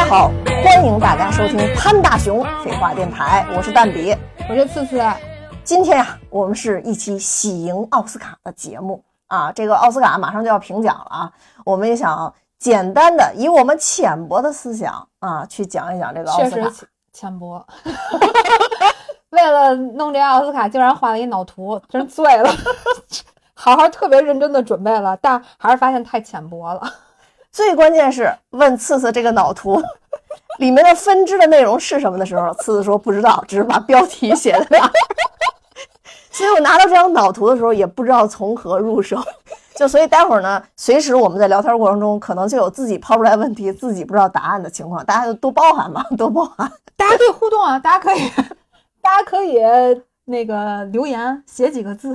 好，欢迎大家收听潘大熊废话电台，我是蛋比， 我是次次。 今天呀，我们是一期喜迎奥斯卡的节目啊，这个奥斯卡马上就要评奖了啊，我们也想简单的以我们浅薄的思想啊，去讲一讲这个奥斯卡。 确实浅薄。为了弄这奥斯卡，竟然画了一脑图，真醉了。好好特别认真的准备了，但还是发现太浅薄了。 最关键是问次次这个脑图里面的分支的内容是什么的时候，次次说不知道，只是把标题写在那儿。所以我拿到这张脑图的时候也不知道从何入手，所以待会儿呢，随时我们在聊天过程中可能就有自己抛出来问题自己不知道答案的情况，大家就多包涵吧，多包涵。 大家可以互动啊，大家可以那个留言写几个字。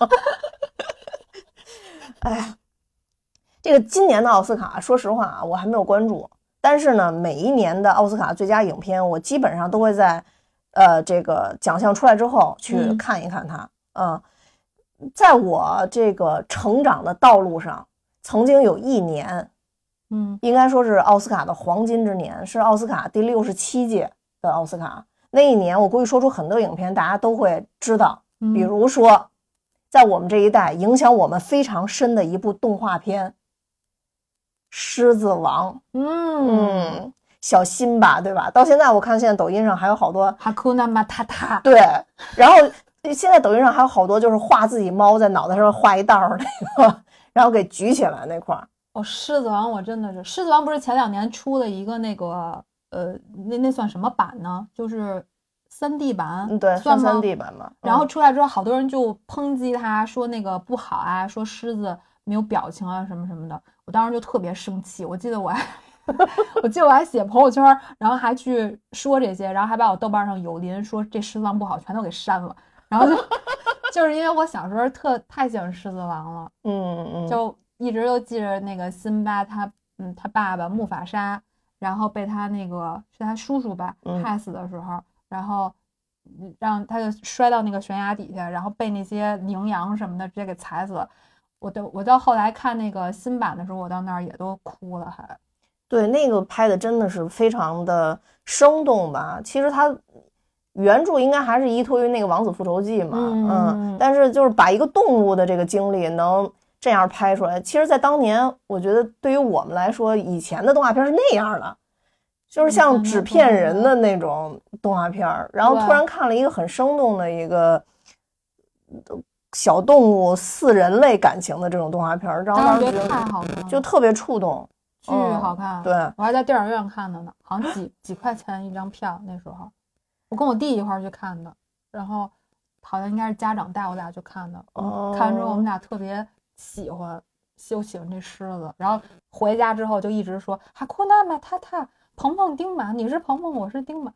哎呀，这个今年的奥斯卡说实话啊，我还没有关注，但是呢每一年的奥斯卡最佳影片我基本上都会在这个奖项出来之后去看一看它。在我这个成长的道路上，曾经有一年应该说是奥斯卡的黄金之年，是奥斯卡第67届的奥斯卡。那一年我估计说出很多影片大家都会知道，比如说在我们这一代影响我们非常深的一部动画片《狮子王》。小辛巴对吧？到现在我看现在抖音上还有好多哈库纳马塔塔。 对，然后现在抖音上还有好多就是画自己猫在脑袋上画一道那个，然后给举起来那块儿。 狮子王我真的是，狮子王不是前2年出了一个那个那算什么版呢？就是3D 版。 对， 算 3D 版嘛。 然后出来之后好多人就抨击他，说那个不好啊，说狮子没有表情啊什么什么的。我当时就特别生气，我记得我还写朋友圈，然后还去说这些，然后还把我豆瓣上有邻说这狮子王不好全都给删了。然后就是因为我小时候太喜欢狮子王了。就一直都记着那个辛巴他爸爸木法沙，然后被他那个是他叔叔吧害死的时候，然后让他就摔到那个悬崖底下，然后被那些羚羊什么的直接给踩死了。我到后来看那个新版的时候，我到那儿也都哭了还。 对，那个拍的真的是非常的生动吧。其实他原著应该还是依托于那个《王子复仇记》嘛。但是就是把一个动物的这个经历能这样拍出来，其实在当年我觉得对于我们来说，以前的动画片是那样的，就是像纸片人的那种动画片，然后突然看了一个很生动的一个小动物似人类感情的这种动画片，然后当时太好看了， 就特别触动， 巨好看。 对， 我还在电影院看的呢，好像几块钱一张票，那时候我跟我弟一块儿去看的，然后好像应该是家长带我俩去看的。看完之后我们俩特别喜欢这狮子，然后回家之后就一直说哈库纳马塔塔，鹏鹏丁满，你是鹏鹏我是丁满。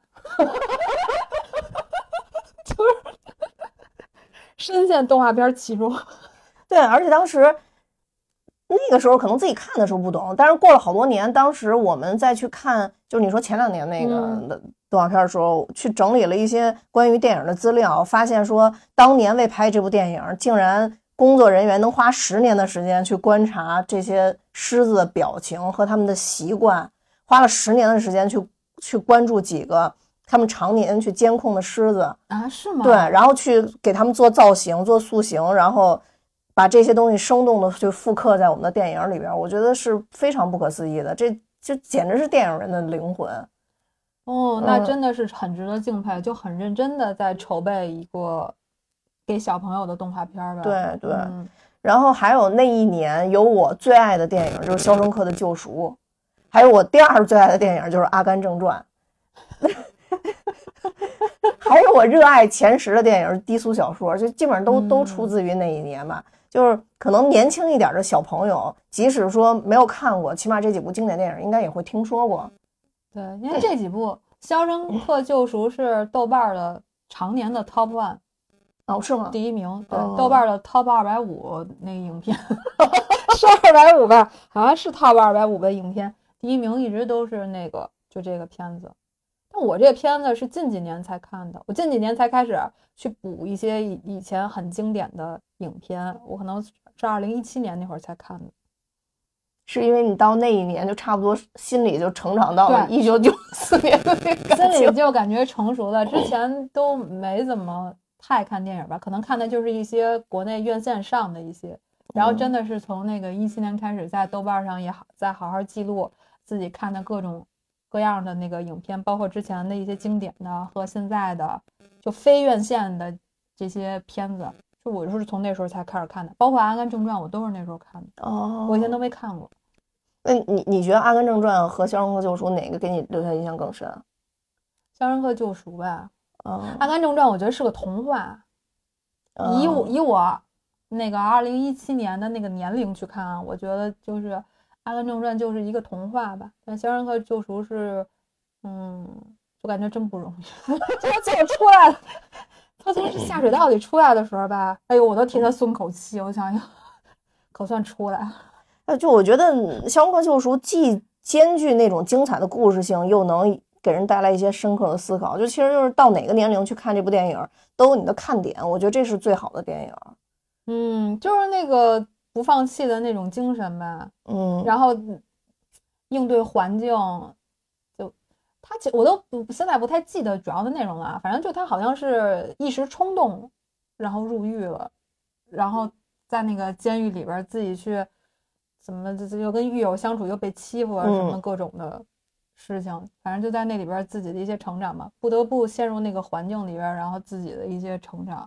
就是深陷动画片其中。 对，而且当时那个时候可能自己看的时候不懂，但是过了好多年，当时我们再去看就是你说前2年那个动画片的时候，去整理了一些关于电影的资料，发现说当年为拍这部电影竟然工作人员能花10年的时间去观察这些狮子的表情和他们的习惯，花了10年的时间去关注几个他们常年去监控的狮子啊。是吗？ 对，然后去给他们做造型做塑形，然后把这些东西生动的去复刻在我们的电影里边，我觉得是非常不可思议的，这简直是电影人的灵魂。 那真的是很值得敬佩，就很认真的在筹备一个给小朋友的动画片吧。 对对。然后还有那一年有我最爱的电影就是《肖申克的救赎》，还有我第2最爱的电影就是《阿甘正传》。还有我热爱前10的电影低俗小说，就基本上都出自于那一年吧。就是可能年轻一点的小朋友，即使说没有看过，起码这几部经典电影应该也会听说过。 对，因为这几部《肖申克救赎》是豆瓣的常年的 Top 1。 是吗？ 第1名。对，豆瓣的 Top 250那个影片。是250吧，好像是 Top 250的影片，第1名一直都是那个就这个片子。但我这个片子是近几年才看的，我近几年才开始去补一些以前很经典的影片，我可能是2017年那会儿才看的。 是因为你到那一年就差不多心里就成长到了1994年的那个感觉，心里就感觉成熟了。之前都没怎么太看电影吧，可能看的就是一些国内院线上的一些，然后真的是从那个17年开始，在豆瓣上也好，再好好记录自己看的各种各样的那个影片，包括之前的一些经典的和现在的就非院线的这些片子。就我是从那时候才开始看的，包括《阿甘正传》，我都是那时候看的。 哦， 我以前都没看过。 那你觉得《阿甘正传》和《肖申克救赎》哪个给你留下印象更深？《 肖申克救赎》吧。 阿甘正传》我觉得是个童话。以我那个2017年的那个年龄去看，我觉得就是《阿甘正传》就是一个童话吧。但《肖申克救赎》是，我感觉真不容易。他怎么出来了？他从下水道里出来的时候吧，哎呦，我都替他松口气。我想想，可算出来了。 就我觉得《肖申克救赎》既兼具那种精彩的故事性，又能给人带来一些深刻的思考。就其实就是到哪个年龄去看这部电影，都有你的看点。我觉得这是最好的电影。就是那个不放弃的那种精神吧。然后应对环境。我都现在不太记得主要的内容了，反正就他好像是一时冲动，然后入狱了，然后在那个监狱里边自己去怎么又跟狱友相处，又被欺负啊什么各种的事情，反正就在那里边自己的一些成长嘛，不得不陷入那个环境里边，然后自己的一些成长。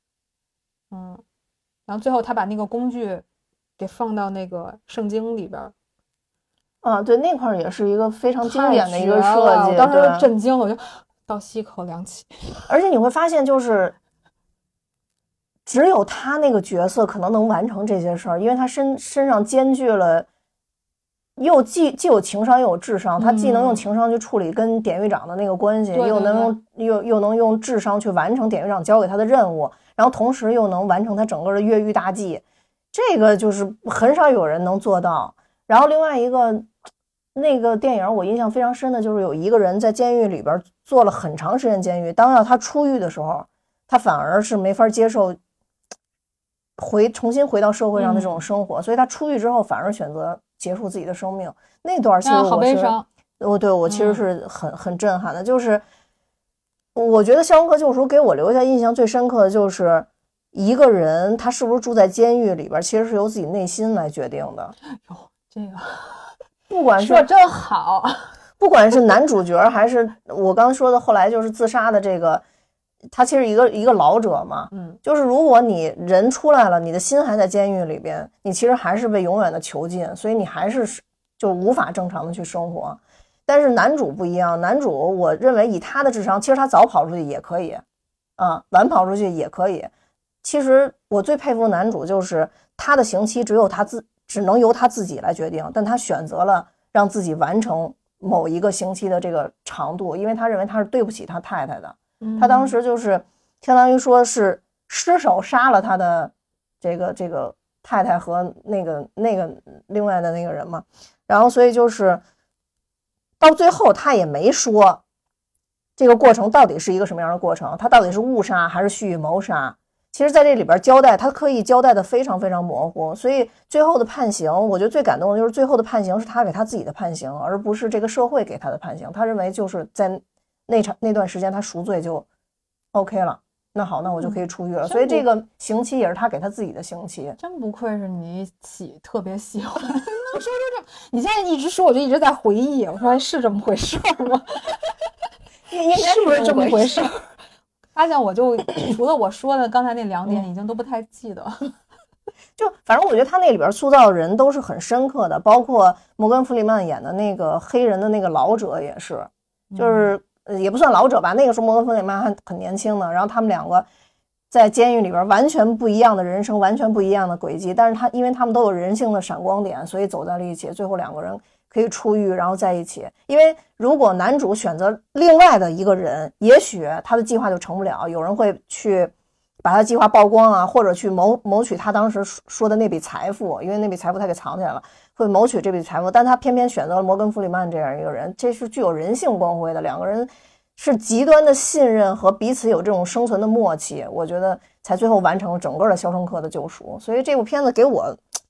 然后最后他把那个工具给放到那个圣经里边。 对，那块也是一个非常经典的一个设计， 我当时震惊，我就倒吸一口凉气。 而且你会发现，就是只有他那个角色可能能完成这些事儿，因为他身上兼具了既有情商又有智商，他既能用情商去处理跟典狱长的那个关系，又能用智商去完成典狱长交给他的任务，然后同时又能完成他整个的越狱大计，这个就是很少有人能做到。然后另外一个那个电影我印象非常深的就是有一个人在监狱里边坐了很长时间监狱，当要他出狱的时候，他反而是没法接受重新回到社会上的这种生活，所以他出狱之后反而选择结束自己的生命。那段其实好悲伤。 我其实是很震撼的。就是我觉得《肖申克救赎》给我留下印象最深刻的就是一个人他是不是住在监狱里边，其实是由自己内心来决定的。 这个不管是说真好， 不管是男主角还是我刚说的后来就是自杀的这个，他其实一个老者嘛，就是如果你人出来了，你的心还在监狱里边，你其实还是被永远的囚禁，所以你还是就无法正常的去生活。但是男主不一样，男主我认为以他的智商，其实他早跑出去也可以晚跑出去也可以。其实我最佩服的男主就是他的刑期只能由他自己来决定，但他选择了让自己完成某一个刑期的这个长度，因为他认为他是对不起他太太的。他当时就是相当于说是失手杀了他的这个太太和那个另外的那个人嘛，然后所以就是到最后他也没说这个过程到底是一个什么样的过程，他到底是误杀还是蓄意谋杀。其实在这里边交代，他刻意交代的非常非常模糊，所以最后的判刑，我觉得最感动的就是最后的判刑是他给他自己的判刑，而不是这个社会给他的判刑。他认为就是在那段时间他赎罪就 OK 了，那好，那我就可以出狱了。所以这个刑期也是他给他自己的刑期。 真不愧是你特别喜欢能说出这，你现在一直说我就一直在回忆，我说是这么回事吗？是不是这么回事？发现我就除了我说的刚才那2点已经都不太记得。 就反正我觉得他那里边塑造的人都是很深刻的，包括摩根·弗里曼演的那个黑人的那个老者也是，就是也不算老者吧，那个时候摩根·弗里曼还很年轻的，然后他们两个在监狱里边完全不一样的人生，完全不一样的轨迹，但是因为他们都有人性的闪光点，所以走在了一起，最后2个人可以出狱然后在一起。因为如果男主选择另外的一个人，也许他的计划就成不了，有人会去把他的计划曝光啊，或者去谋取他当时说的那笔财富，因为那笔财富他给藏起来了，会谋取这笔财富，但他偏偏选择了摩根·弗里曼这样一个人，这是具有人性光辉的。2个人是极端的信任和彼此有这种生存的默契，我觉得才最后完成了整个的肖申克的救赎。所以这部片子给我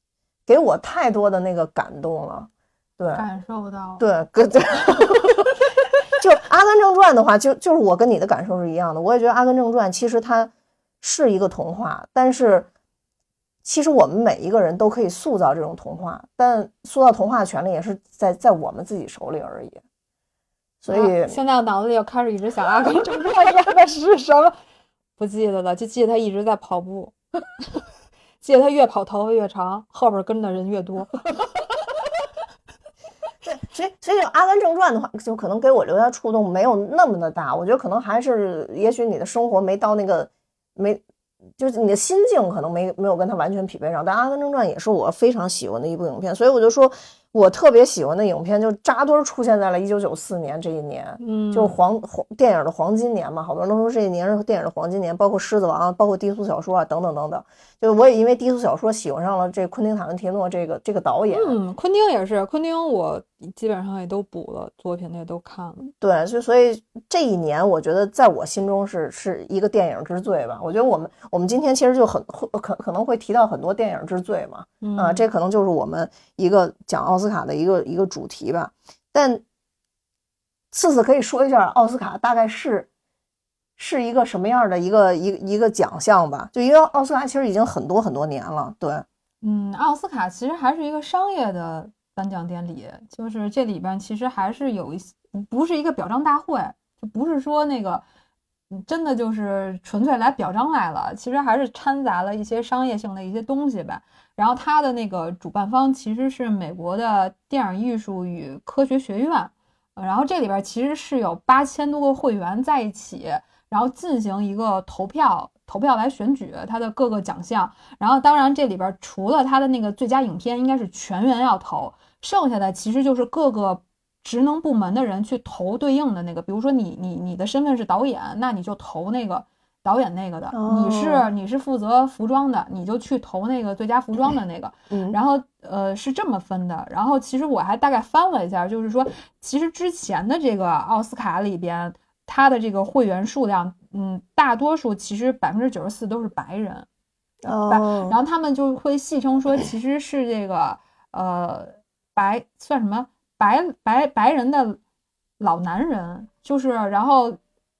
给我太多的那个感动了。对， 感受到。 对，就《阿甘正传》的话，就是我跟你的感受是一样的。我也觉得《阿甘正传》其实它是一个童话，但是其实我们每一个人都可以塑造这种童话，但塑造童话的权利也是在我们自己手里而已。所以、 现在我脑子里又开始一直想《阿甘正传》演的是什么，不记得了，就记得他一直在跑步，记得他越跑头发越长，后边跟的人越多。 对，所以《阿甘正传》的话，就可能给我留下触动没有那么的大。我觉得可能还是，也许你的生活没到那个就是你的心境可能没有跟它完全匹配上。但《阿甘正传》也是我非常喜欢的一部影片，所以我就说我特别喜欢的影片就扎堆出现在了1994年这一年，就是电影的黄金年嘛，好多人都说这一年是电影的黄金年，包括《狮子王》，包括低俗小说啊，等等等等。就我也因为低俗小说喜欢上了这昆汀·塔伦提诺这个导演。 昆汀也是，昆汀我基本上也都补了，作品也都看了。 对，所以这一年我觉得在我心中是一个电影之最吧。我觉得我们今天其实就可能会提到很多电影之最嘛，这可能就是我们一个讲奥斯卡的一个主题吧。但次次可以说一下奥斯卡大概是一个什么样的一个奖项吧？就因为奥斯卡其实已经很多年了，对。 奥斯卡其实还是一个商业的颁奖典礼，就是这里边其实还是有一些，不是一个表彰大会，就不是说那个真的就是纯粹来表彰来了，其实还是掺杂了一些商业性的一些东西吧。然后它的那个主办方其实是美国的电影艺术与科学学院，然后这里边其实是有8000多个会员在一起，然后进行一个投票来选举它的各个奖项。然后当然这里边除了它的那个最佳影片应该是全员要投，剩下的其实就是各个职能部门的人去投对应的那个，比如说你的身份是导演，那你就投那个导演那个的，你是负责服装的，你就去投那个最佳服装的那个。然后是这么分的。然后其实我还大概翻了一下，就是说其实之前的这个奥斯卡里边它的这个会员数量大多数其实94%都是白人，然后他们就会戏称说其实是这个算什么白人的老男人，就是然后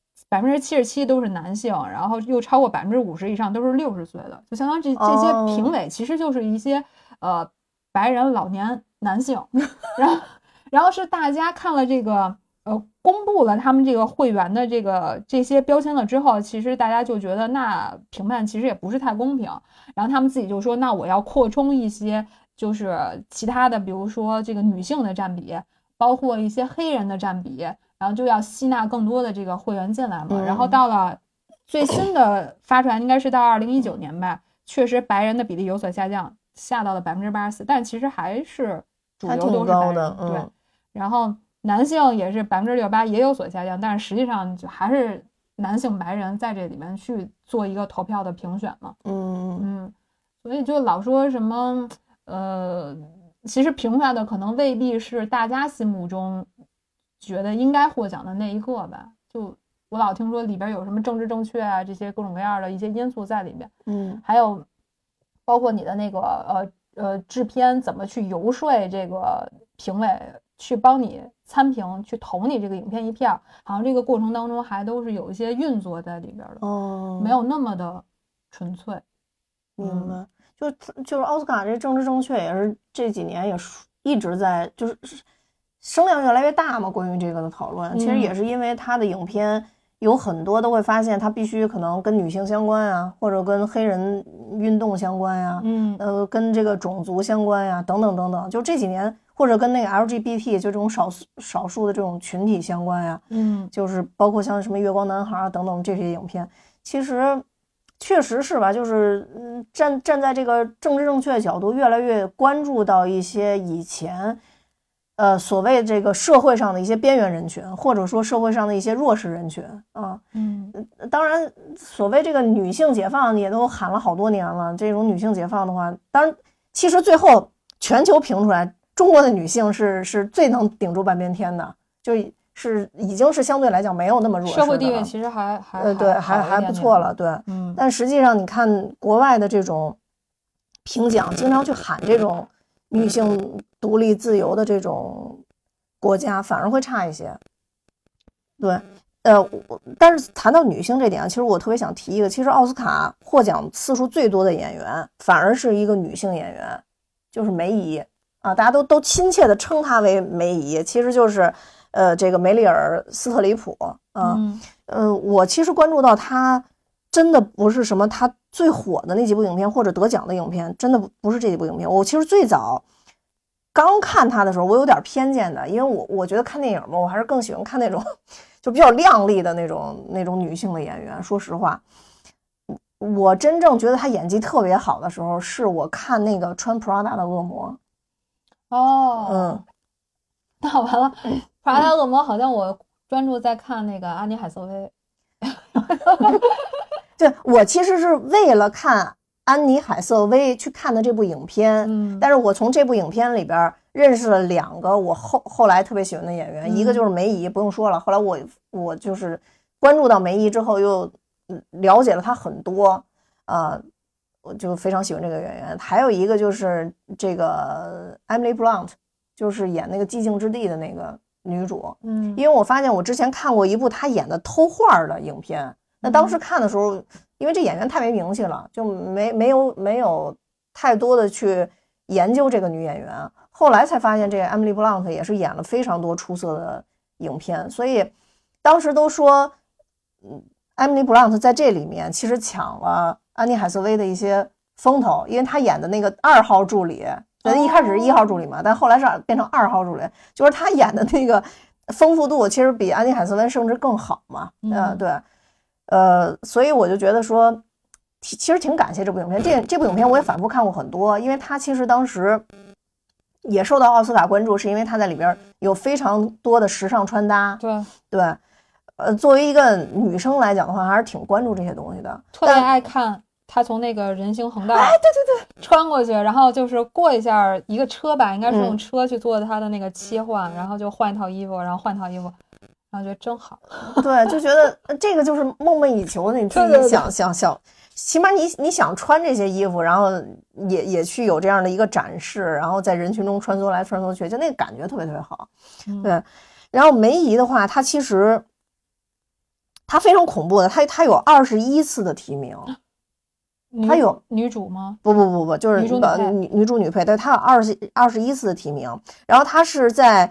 77%都是男性，然后又超过50%以上都是60岁的，就相当于这些评委其实就是一些白人老年男性。然后是大家看了这个公布了他们这个会员的这些标签了之后，其实大家就觉得那评判其实也不是太公平，然后他们自己就说那我要扩充一些就是其他的，比如说这个女性的占比，包括一些黑人的占比，然后就要吸纳更多的这个会员进来嘛。然后到了最新的发出来应该是到2019年吧，确实白人的比例有所下降，下到了84%，但其实还是主流都是白人，对。然后男性也是68%也有所下降，但是实际上就还是男性白人在这里面去做一个投票的评选嘛。所以就老说什么其实评出来的可能未必是大家心目中觉得应该获奖的那一个吧。就我老听说里边有什么政治正确啊，这些各种各样的一些因素在里边。还有包括你的那个制片怎么去游说这个评委去帮你参评，去投你这个影片一票，好像这个过程当中还都是有一些运作在里边的，没有那么的纯粹。 明白。就是奥斯卡这政治正确也是这几年也一直在就是声量越来越大嘛，关于这个的讨论，其实也是因为他的影片有很多都会发现他必须可能跟女性相关啊，或者跟黑人运动相关呀，跟这个种族相关呀，等等等等，就这几年。或者跟那个 LGBT 就这种少数的这种群体相关呀，就是包括像什么月光男孩等等这些影片，其实确实是吧，就是站在这个政治正确的角度，越来越关注到一些以前所谓这个社会上的一些边缘人群，或者说社会上的一些弱势人群啊。当然所谓这个女性解放也都喊了好多年了，这种女性解放的话，当然其实最后全球评出来中国的女性是最能顶住半边天的，就是已经是相对来讲没有那么弱势的了， 社会地位其实还不错了，对。但实际上你看国外的这种评奖，经常去喊这种女性独立自由的这种国家反而会差一些。对，但是谈到女性这点，其实我特别想提一个，其实奥斯卡获奖次数最多的演员反而是一个女性演员，就是梅姨啊，大家都亲切的称她为梅姨，其实就是这个梅丽尔·斯特里普啊。我其实关注到她真的不是什么她最火的那几部影片或者得奖的影片，真的不是这几部影片。我其实最早刚看她的时候，我有点偏见的，因为我觉得看电影嘛，我还是更喜欢看那种就比较靓丽的那种女性的演员。说实话，我真正觉得她演技特别好的时候，是我看那个穿 Prada 的恶魔。 那完了，Prada 恶魔好像我专注在看那个安妮海瑟薇。 对，我其实是为了看安妮海瑟薇去看的这部影片，但是我从这部影片里边认识了2个我后来特别喜欢的演员，一个就是梅姨，不用说了，后来我就是关注到梅姨之后，又了解了她很多，我就非常喜欢这个演员。还有一个就是这个 Emily Blunt， 就是演那个寂静之地的那个女主，因为我发现我之前看过一部她演的偷画的影片，那当时看的时候，因为这演员太没名气了，就没有太多的去研究这个女演员，后来才发现这个 Emily Blunt 也是演了非常多出色的影片，所以当时都说Emily Blunt 在这里面其实抢了安妮海瑟薇的一些风头，因为她演的那个2号助理，一开始是1号助理嘛，但后来是变成2号助理，就是她演的那个丰富度其实比安妮海瑟薇甚至更好嘛。对，所以我就觉得说其实挺感谢这部影片。这部影片我也反复看过很多，因为它其实当时也受到奥斯卡关注，是因为它在里边有非常多的时尚穿搭。对，作为一个女生来讲的话，还是挺关注这些东西的。 特别爱看她从那个人行横道， 对， 穿过去，然后就是过一下一个车吧，应该是用车去做她的那个切换，然后就换一套衣服，然后换套衣服。然后觉得真好， 对，就觉得这个就是梦寐以求的，你自己想，起码你想穿这些衣服，然后也去有这样的一个展示，然后在人群中穿梭来穿梭去，就那个感觉特别特别好。对，然后梅姨的话，她其实她非常恐怖的，她有21次的提名。她有女主吗？ 不，就是女主女配，对，她有21次的提名。然后她是在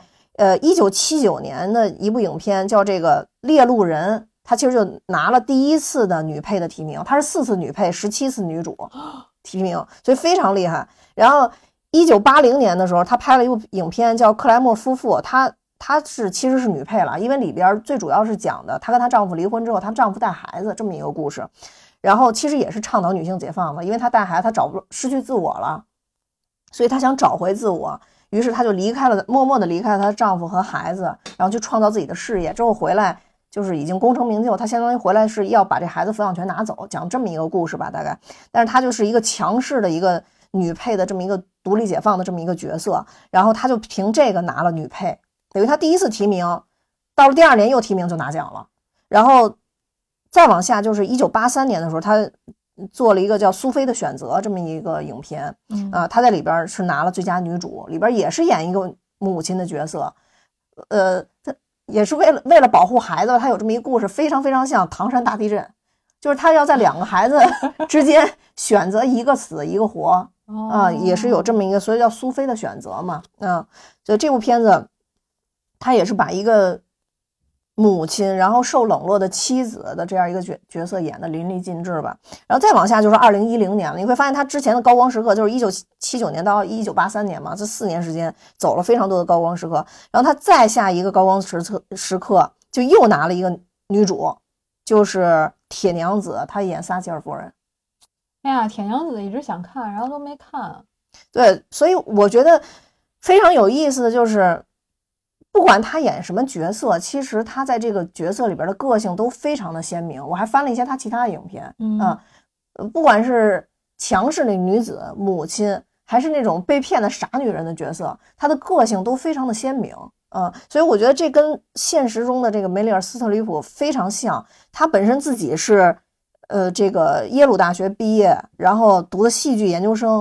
1979年的一部影片叫这个《猎鹿人》，她其实就拿了第1次的女配的提名，她是4次女配，17次女主提名，所以非常厉害。然后1980年的时候，她拍了一部影片叫《克莱默夫妇》，她其实是女配了，因为里边最主要是讲的她跟她丈夫离婚之后，她丈夫带孩子这么一个故事。然后其实也是倡导女性解放的，因为她带孩子，她失去自我了，所以她想找回自我。于是她就默默地离开了她丈夫和孩子，然后去创造自己的事业。之后回来就是已经功成名就，她相当于回来是要把这孩子抚养权拿走，讲这么一个故事吧，大概。但是她就是一个强势的一个女配的这么一个独立解放的这么一个角色，然后她就凭这个拿了女配，等于她第1次提名，到了第2年又提名就拿奖了。然后再往下就是1983年的时候，她做了一个叫《苏菲的选择》这么一个影片，她在里边是拿了最佳女主，里边也是演一个母亲的角色，她也是为了保护孩子，她有这么一个故事，非常非常像唐山大地震，就是她要在2个孩子之间选择一个死一个活，也是有这么一个，所以叫苏菲的选择嘛，所以这部片子她也是把一个母亲然后受冷落的妻子的这样一个角色演得淋漓尽致吧。然后再往下就是2010年了，你会发现他之前的高光时刻就是1979年到1983年嘛，这4年时间走了非常多的高光时刻。然后他再下一个高光时刻就又拿了一个女主，就是铁娘子，她演撒切尔夫人。 哎呀，铁娘子一直想看，然后都没看。 对，所以我觉得非常有意思的就是不管他演什么角色，其实他在这个角色里边的个性都非常的鲜明。我还翻了一下他其他的影片，不管是强势的女子、母亲，还是那种被骗的傻女人的角色，他的个性都非常的鲜明。所以我觉得这跟现实中的这个梅丽尔·斯特里普非常像。他本身自己是这个耶鲁大学毕业，然后读的戏剧研究生，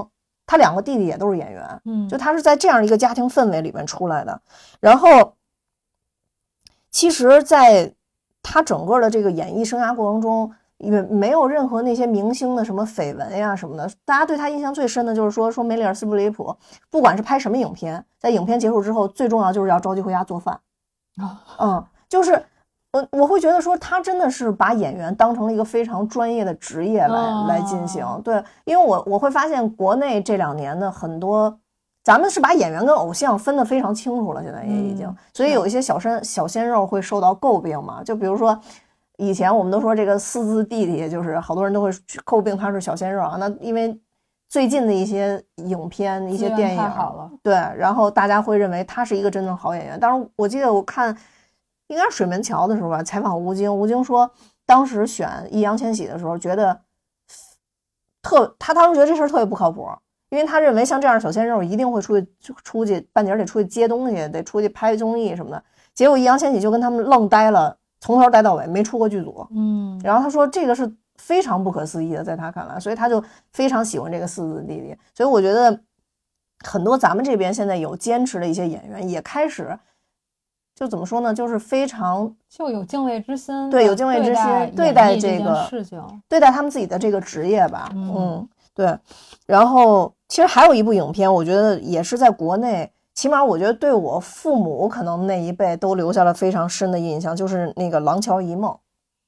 他2个弟弟也都是演员，就他是在这样一个家庭氛围里面出来的。然后其实在他整个的这个演艺生涯过程中也没有任何那些明星的什么绯闻呀什么的，大家对他印象最深的就是说梅丽尔·斯普利普不管是拍什么影片，在影片结束之后最重要就是要着急回家做饭。就是我会觉得说他真的是把演员当成了一个非常专业的职业来进行。对，因为我会发现国内这2年的很多，咱们是把演员跟偶像分得非常清楚了，现在也已经，所以有一些小鲜肉会受到诟病嘛。就比如说以前我们都说这个四字弟弟，就是好多人都会去诟病他是小鲜肉啊。那因为最近的一些影片、一些电影， 好了， 对，然后大家会认为他是一个真正好演员。当然，我记得我看应该是水门桥的时候吧，采访吴京说，当时选易烊千玺的时候，觉得他当时觉得这事儿特别不靠谱，因为他认为像这样的小鲜肉一定会出去半截得出去接东西，得出去拍综艺什么的。结果易烊千玺就跟他们愣待了，从头待到尾没出过剧组。然后他说这个是非常不可思议的，在他看来，所以他就非常喜欢这个四字弟弟。所以我觉得很多咱们这边现在有坚持的一些演员也开始。就怎么说呢，就是非常就有敬畏之心， 对，有敬畏之心对待这个事情， 对待他们自己的这个职业吧。对。然后其实还有一部影片，我觉得也是在国内，起码我觉得对我父母可能那一辈都留下了非常深的印象，就是那个《廊桥遗梦》。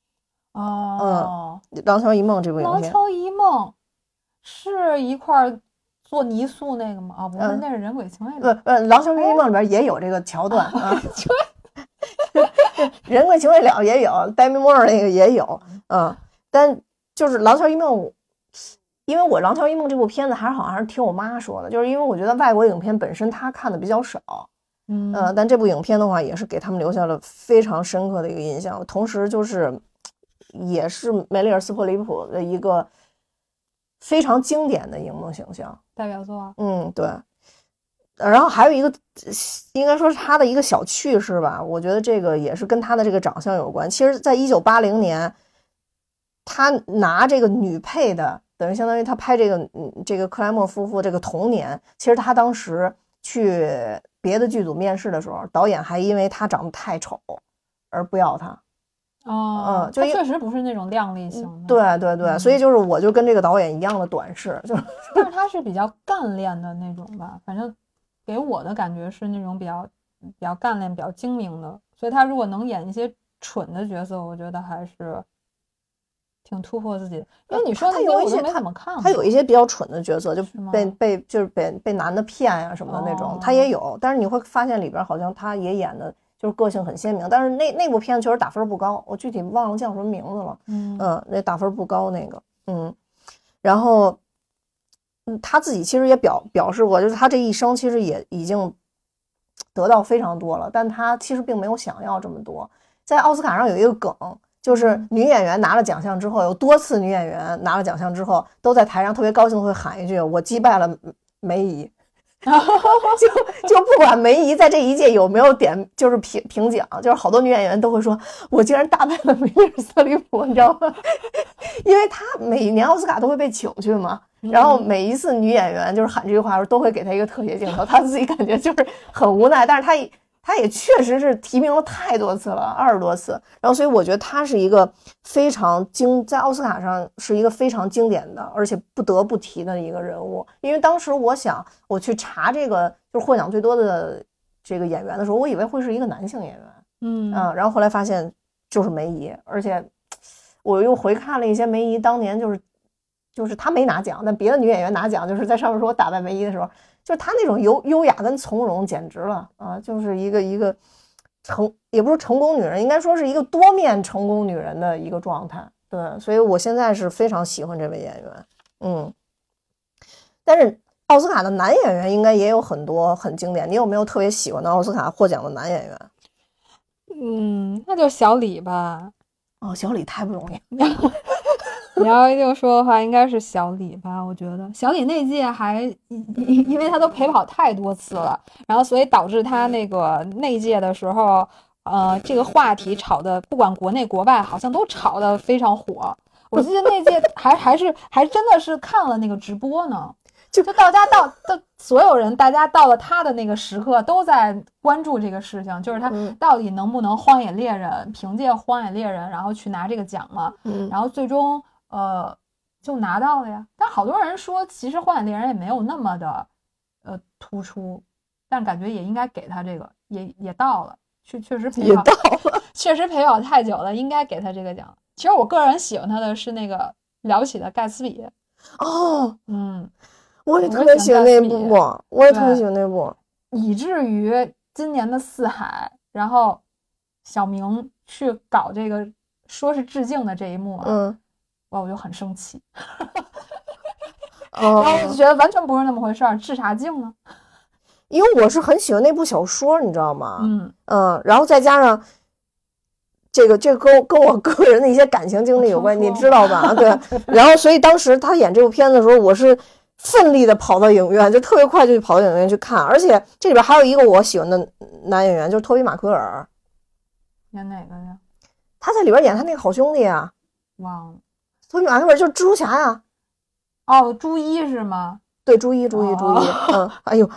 廊桥遗梦这部影片， 廊桥遗梦是一块做泥塑那个吗？不是，那是人鬼情未了。 廊桥遗梦里边也有这个桥段啊。人鬼情未了也有，Demi Moore 那个也有。但就是廊桥遗梦，因为我廊桥遗梦这部片子好像是听我妈说的，就是因为我觉得外国影片本身她看的比较少。但这部影片的话也是给他们留下了非常深刻的一个印象，同时就是也是梅丽尔·斯普利普的一个非常经典的荧幕形象代表作。 对。然后还有一个应该说是他的一个小趣事吧，我觉得这个也是跟他的这个长相有关。其实在1980年他拿这个女配的，等于相当于他拍这个克莱默夫妇这个童年，其实他当时去别的剧组面试的时候，导演还因为他长得太丑而不要他。 就确实不是那种靓丽型的。 对，所以就是我就跟这个导演一样的短视， 但是他是比较干练的那种吧，反正给我的感觉是那种比较干练、比较精明的。所以他如果能演一些蠢的角色，我觉得还是挺突破自己的。因为你说那些我都没怎么看过， 他有一些比较蠢的角色，就被男的骗呀什么的那种，他也有。但是你会发现里边好像他也演的就是个性很鲜明，但是那部片子确实打分不高，我具体忘了叫什么名字了。那打分不高那个。然后他自己其实也表示过，就是他这一生其实也已经得到非常多了，但他其实并没有想要这么多。在奥斯卡上有一个梗，就是女演员拿了奖项之后，有多次女演员拿了奖项之后都在台上特别高兴的会喊一句我击败了梅姨。就不管梅姨在这一届有没有就是评奖，就是好多女演员都会说我竟然打败了梅丽尔·斯特里普，你知道吗？因为她每年奥斯卡都会被请去嘛，然后每一次女演员就是喊这句话的时候都会给她一个特写镜头，她自己感觉就是很无奈，但是她也确实是提名了太多次了，20多次，然后所以我觉得她是一个非常在奥斯卡上是一个非常经典的，而且不得不提的一个人物。因为当时我去查这个就是获奖最多的这个演员的时候，我以为会是一个男性演员，然后后来发现就是梅姨，而且我又回看了一些梅姨当年就是她没拿奖，但别的女演员拿奖，就是在上面说我打败梅姨的时候，就是她那种优雅跟从容简直了啊，就是一个也不是成功女人，应该说是一个多面成功女人的一个状态。对，所以我现在是非常喜欢这位演员。但是奥斯卡的男演员应该也有很多很经典，你有没有特别喜欢的奥斯卡获奖的男演员？ 那就小李吧。 小李太不容易。 你要一定说的话，应该是小李吧？我觉得小李那届还因为他都陪跑太多次了，然后所以导致他那届的时候，这个话题炒的不管国内国外好像都炒得非常火。我记得那届还真的是看了那个直播呢。 就所有人，大家到了他的那个时刻，都在关注这个事情，就是他到底能不能荒野猎人，凭借荒野猎人然后去拿这个奖了，然后最终就拿到了呀。但好多人说，其实荒野猎人也没有那么的突出，但感觉也应该给他这个，也到了，确实陪跑，确实陪跑太久了，应该给他这个奖。其实我个人喜欢他的是那个了不起的盖茨比。 我也特别喜欢那部，我也特别喜欢那部， 以至于今年的四海，然后小明去搞这个说是致敬的这一幕我就很生气。然后我就觉得完全不是那么回事儿，致啥敬呢？ 因为我是很喜欢那部小说，你知道吗？然后再加上这个跟我个人的一些感情经历有关，你知道吧？对。然后所以当时他演这部片子的时候，我是奋力的跑到影院，就特别快就跑到影院去看。而且这里边还有一个我喜欢的男演员，就是托比马奎尔。 演哪个呀？ 他在里边演他那个好兄弟啊。 忘了。 托比马奎尔就是蜘蛛侠呀。 朱一是吗？ 对，朱一。哎呦，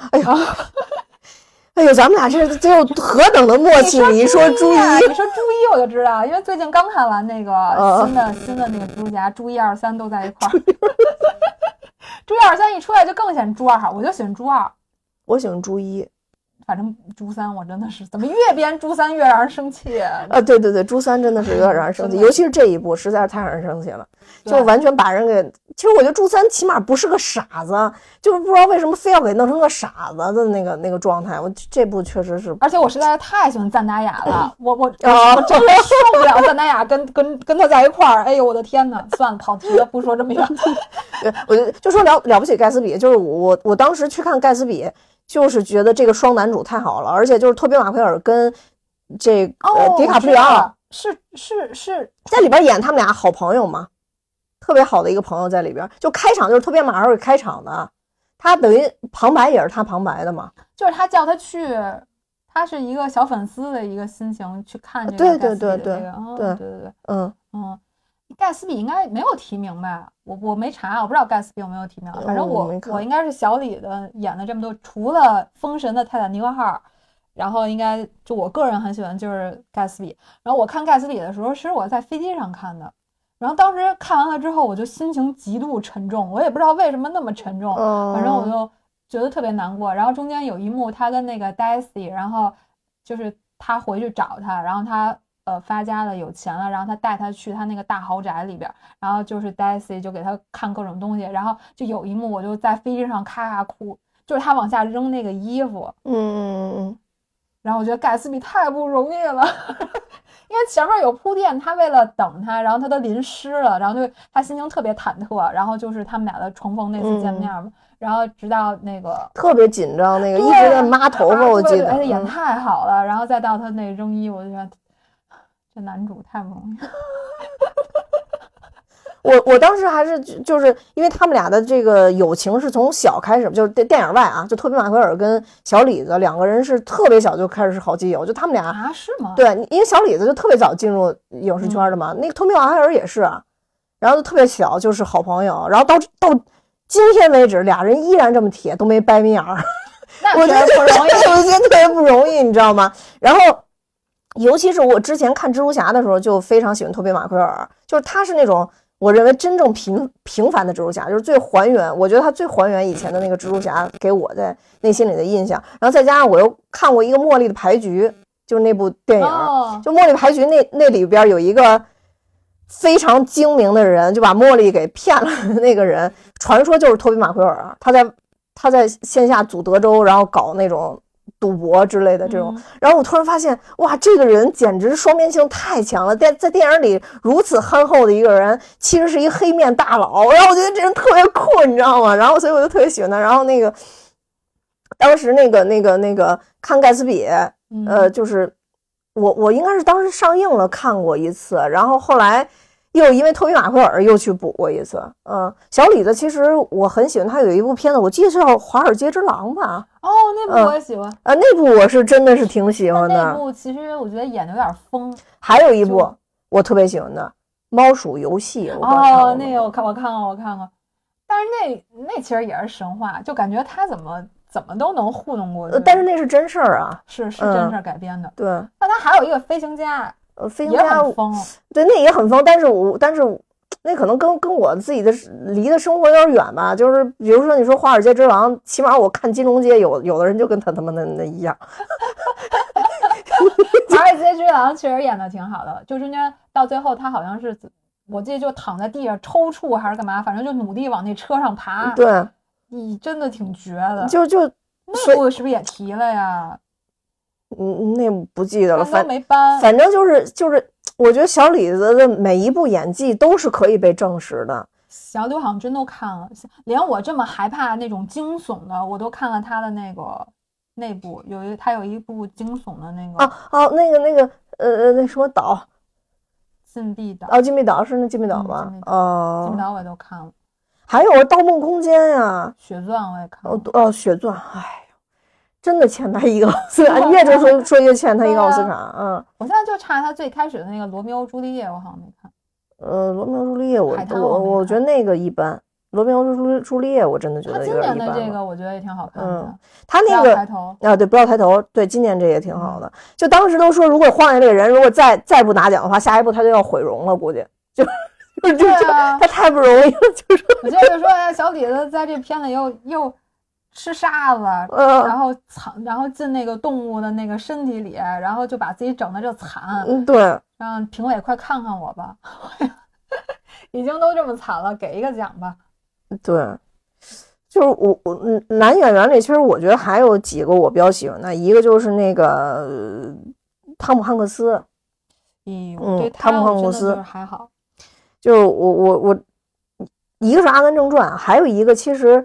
咱们俩这有何等的默契！你说朱一， 我就知道，因为最近刚看完那个新的那个蜘蛛侠，朱一二三都在一块儿。朱一二三一出来就更显朱二好，我就喜欢朱二， 我喜欢朱一。 反正朱三我真的是怎么越编朱三越让人生气对，朱三真的是有点让人生气，尤其是这一部实在是太让人生气了，就完全把人给。其实我觉得朱三起码不是个傻子，就是不知道为什么非要给弄成个傻子的那个状态。我这部确实是， 而且我实在是太喜欢赞达雅了，我真的受不了赞达雅跟他在一块儿。哎呦我的天哪！算了，跑题了，不说这么远。 我就说了不起盖茨比，就是我当时去看盖茨比。就是觉得这个双男主太好了，而且就是托比马奎尔跟这个迪卡普里奥是在里边演他们俩好朋友嘛，特别好的一个朋友在里边。就开场就是托比马奎尔开场的，他等于旁白也是他旁白的嘛， 就是他叫他去，他是一个小粉丝的一个心情去看这个盖茨比的这个，对，盖茨比应该没有提名吧？我没查，我不知道盖茨比有没有提名。反正我应该是小李的演的这么多，除了《封神》的泰坦尼克号，然后应该就我个人很喜欢就是盖茨比。然后我看盖茨比的时候，其实我在飞机上看的。然后当时看完了之后，我就心情极度沉重，我也不知道为什么那么沉重，反正我就觉得特别难过。然后中间有一幕，他跟那个 Daisy， 然后就是他回去找他，然后他。发家了，有钱了，然后他带他去他那个大豪宅里边，然后就是 Daisy 就给他看各种东西，然后就有一幕我就在飞机上咔咔哭，就是他往下扔那个衣服，然后我觉得盖茨比太不容易了，因为前面有铺垫，他为了等他，然后他都淋湿了，然后就他心情特别忐忑，然后就是他们俩的重逢那次见面嘛，然后直到那个特别紧张，那个一直在抹头发，我记得， 他演太好了，然后再到他那扔衣服，我就觉得。这男主太不容易我当时还是就是因为他们俩的这个友情是从小开始，就是电影外啊，就托比马奎尔跟小李子两个人是特别小就开始是好基友，就他们俩啊，是吗？ 对，因为小李子就特别早进入影视圈的嘛，那个托比马奎尔也是，然后就特别小就是好朋友，然后到今天为止俩人依然这么铁，都没掰面儿， 我觉得不容易， 有些特别不容易，你知道吗？然后。尤其是我之前看蜘蛛侠的时候就非常喜欢托比马奎尔，就是他是那种我认为真正平凡的蜘蛛侠，就是最还原，我觉得他最还原以前的那个蜘蛛侠给我在内心里的印象。然后再加上我又看过一个茉莉的牌局，就是那部电影，就茉莉牌局那里边有一个非常精明的人，就把茉莉给骗了的那个人，传说就是托比马奎尔，他在线下组德州，然后搞那种赌博之类的这种，然后我突然发现，哇，这个人简直双面性太强了，在电影里如此憨厚的一个人，其实是一个黑面大佬，然后我觉得这人特别酷，你知道吗？然后所以我就特别喜欢他。然后那个当时那个看盖茨比，就是我应该是当时上映了看过一次，然后后来又因为托比马奎尔又去补过一次。小李子其实我很喜欢他，有一部片子我记得是叫《华尔街之狼》吧。 那部我也喜欢。 那部我是真的是挺喜欢的。 那部其实我觉得演的有点疯。 还有一部我特别喜欢的《猫鼠游戏》。 那个我看过。 但是那其实也是神话，就感觉他怎么都能糊弄过去。 但是那是真事儿啊， 是真事儿改编的。 对。 但他还有一个飞行家， 飞行家也很疯。 对，那也很疯，但是那可能跟我自己的离的生活有点远吧。就是比如说你说华尔街之狼，起码我看金融街有的人就跟他们那一样。 华尔街之狼确实演的挺好的，就中间到最后他好像是。我记得就躺在地上抽搐还是干嘛，反正就努力往那车上爬。 对， 真的挺绝的。 就那部是不是也提了呀？ 那不记得了， 反正就是我觉得小李子的每一部演技都是可以被证实的。 小李好像真都看了，连我这么害怕那种惊悚的，我都看了他的那部，他有一部惊悚的那个那什么岛。 禁闭岛禁闭岛是那禁闭岛吧？ 禁闭岛我也都看了， 还有《盗梦空间》呀， 《血钻》我也看了。 血钻，哎呦，真的欠他一个奥斯卡，越说越欠他一个奥斯卡。 我现在就差他最开始的那个《罗密欧朱丽叶》，我好像没看。 罗密欧朱丽叶我觉得那个一般。罗密欧朱丽叶我真的觉得有点一般。他今年的这个我觉得也挺好看的。 他那个不要抬头对，不要抬头，对，今年这也挺好的。就当时都说，如果荒野猎人如果再不拿奖的话，下一步他就要毁容了，估计就他太不容易了。就是我记得就说小李子在这片子又吃沙子，然后进那个动物的那个身体里，然后就把自己整的这惨。 对， 让评委快看看我吧，已经都这么惨了，给一个奖吧。 对，就是我男演员里，其实我觉得还有几个我比较喜欢的，一个就是那个汤姆汉克斯。 对， 汤姆汉克斯还好。 就我一个是《阿甘正传》，还有一个其实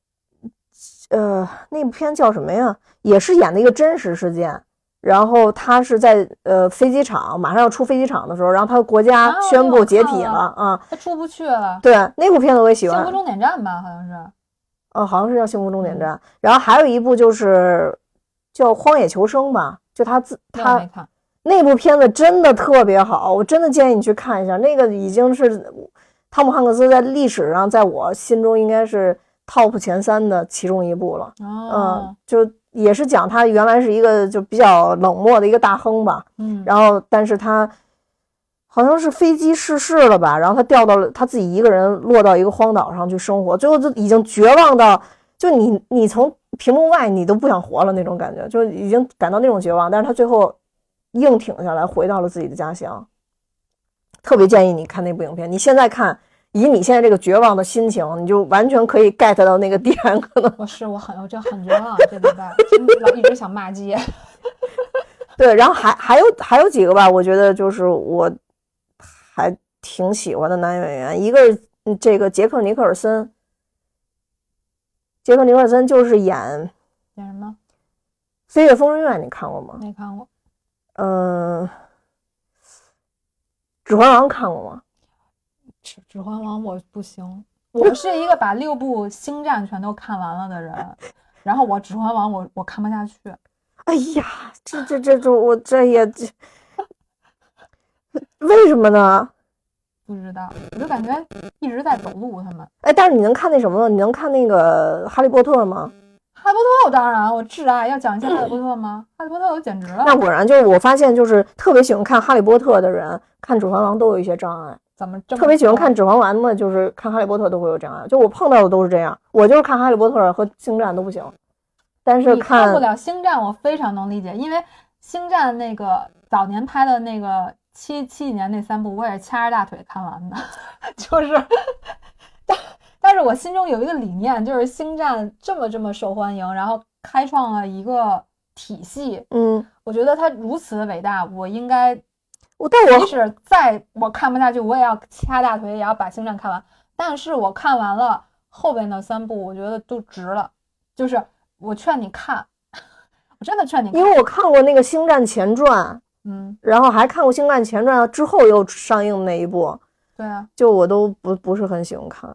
那部片叫什么呀？也是演的一个真实事件。然后他是在飞机场马上要出飞机场的时候，然后他国家宣布解体了啊， 他出不去了。 对，那部片子我也喜欢。 幸福终点站吧，好像是。 好像是叫幸福终点站。然后还有一部就是叫《荒野求生》吧，就他没看。 那部片子真的特别好，我真的建议你去看一下。那个已经是汤姆汉克斯在历史上在我心中应该是 top 前3的其中一部了。就也是讲他原来是一个就比较冷漠的一个大亨吧，然后但是他好像是飞机失事了吧，然后他掉到了他自己一个人落到一个荒岛上去生活，最后就已经绝望到就你从屏幕外你都不想活了那种感觉，就已经感到那种绝望，但是他最后硬挺下来回到了自己的家乡。特别建议你看那部影片，你现在看以你现在这个绝望的心情，你就完全可以 get 到那个点。可能我这很绝望，这礼拜一直想骂街。 对，然后还有几个吧，我觉得就是我还挺喜欢的男演员，一个这个杰克尼克尔森。杰克尼克尔森就是演什么？ 飞越疯人院，你看过吗？ 没看过。 指环王看过吗？ 指环王我不行，我是一个把6部星战全都看完了的人，然后我指环王我看不下去。 哎呀，我这也为什么呢？ 不知道，我就感觉一直在走路他们。 但是你能看那什么？你能看那个哈利波特吗？ 哈利波特当然我挚爱，要讲一下哈利波特吗？哈利波特我简直了。 那果然就是我发现就是特别喜欢看哈利波特的人看指环王都有一些障碍。 怎么这么特别喜欢看指环王的就是看哈利波特都会有障碍，就我碰到的都是这样。我就是看哈利波特和星战都不行，但是看不了星战我非常能理解，因为星战那个早年拍的那个七几年那3部我也是掐着大腿看完的。就是但是我心中有一个理念，就是星战这么受欢迎，然后开创了一个体系，我觉得它如此的伟大，我应该即使再我看不下去我也要掐大腿也要把星战看完。但是我看完了后边的3部我觉得都值了，就是我劝你看，我真的劝你看， 因为我看过那个星战前传，然后还看过星战前传之后又上映的那一部， 对啊， 就我都不是很喜欢看。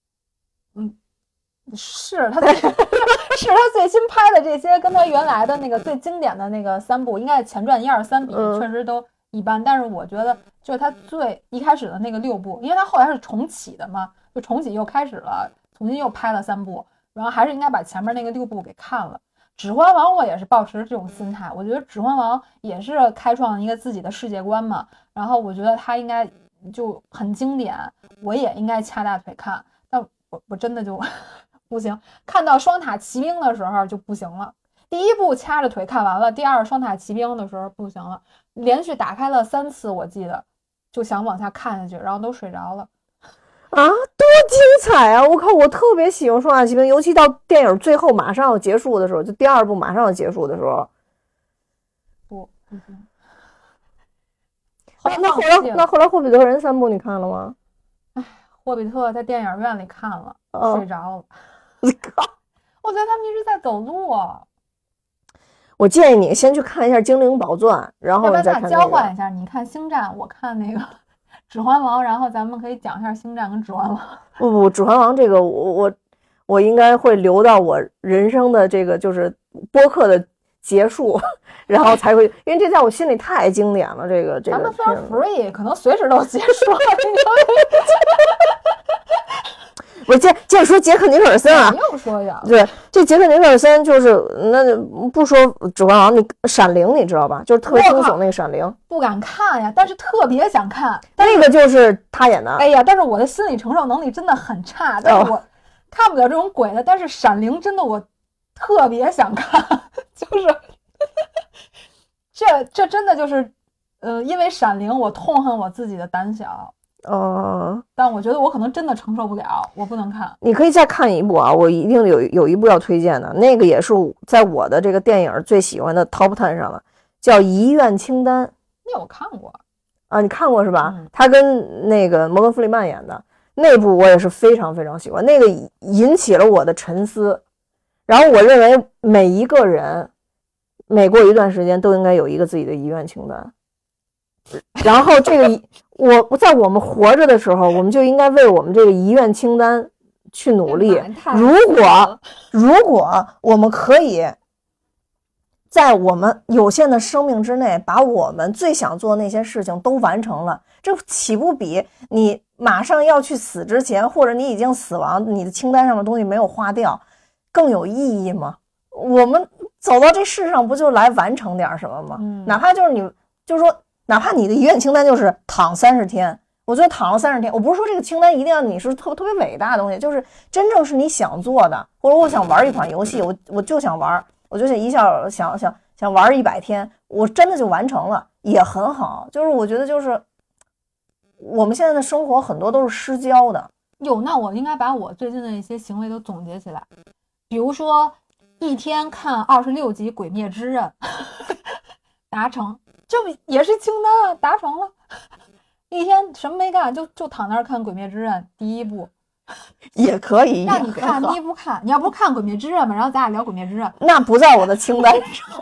是他最新拍的这些跟他原来的那个最经典的那个3部应该是前传1、2、3比确实都一般，但是我觉得就是他最一开始的那个6部，因为他后来是重启的嘛，就重启又开始了重新又拍了3部，然后还是应该把前面那个6部给看了。指环王我也是抱持这种心态，我觉得指环王也是开创一个自己的世界观嘛，然后我觉得它应该就很经典，我也应该掐大腿看，但我真的就不行，看到双塔奇兵的时候就不行了。第1部掐着腿看完了，第2双塔奇兵的时候不行了，连续打开了3次，我记得就想往下看下去，然后都睡着了。 啊，多精彩啊！我靠，我特别喜欢《双塔奇兵》，尤其到电影最后马上要结束的时候，就第2部马上要结束的时候。 不行。 那后来《霍比特人》3部你看了吗？ 哎，霍比特在电影院里看了，睡着了。我觉得他们一直在走路啊。 我建议你先去看一下《精灵宝钻》，然后你再看、那个。 交换一下，你看《星战》，我看那个《指环王》，然后咱们可以讲一下《星战》跟《指环王》。 不，《指环王》这个我应该会留到我人生的这个就是播客的结束，然后才会，因为这在我心里太经典了。这个咱们虽然 free， 可能随时都结束了。 不是接着说杰克尼克尔森啊， 又说呀， 对，这杰克尼克尔森就是那不说指环王，你闪灵你知道吧？就是特别惊悚那个闪灵， 不敢看呀，但是特别想看。 那个就是他演的。 哎呀，但是我的心理承受能力真的很差，但是我看不了这种鬼的。但是闪灵真的我特别想看，就是这真的就是，因为闪灵我痛恨我自己的胆小。但我觉得我可能真的承受不了，我不能看。 你可以再看一部啊，我一定有一部要推荐的，那个也是在我的这个电影最喜欢的 Top 10上了，叫《遗愿清单》。 那我看过啊，你看过是吧？他跟那个摩根·弗里曼演的那部我也是非常非常喜欢，那个引起了我的沉思。然后我认为每一个人每过一段时间都应该有一个自己的遗愿清单。然后这个我在我们活着的时候，我们就应该为我们这个遗愿清单去努力。如果我们可以在我们有限的生命之内，把我们最想做的那些事情都完成了，这岂不比你马上要去死之前，或者你已经死亡，你的清单上的东西没有花掉，更有意义吗？我们走到这世上不就来完成点什么吗？哪怕就是就是说哪怕你的遗愿清单就是躺30天，我觉得躺了30天，我不是说这个清单一定要你是特别伟大的东西，就是真正是你想做的，或者我想玩一款游戏，我就想玩，我就想玩100天，我真的就完成了，也很好。就是我觉得就是我们现在的生活很多都是失焦的。 那我应该把我最近的一些行为都总结起来，比如说一天看26集《鬼灭之刃》达成。这也是清单啊，达成了。一天什么没干，就躺那儿看《鬼灭之刃》第1部， 也可以。 让你看，你也不看，你要不是看《鬼灭之刃》嘛，然后咱俩聊《鬼灭之刃》， 那不在我的清单上。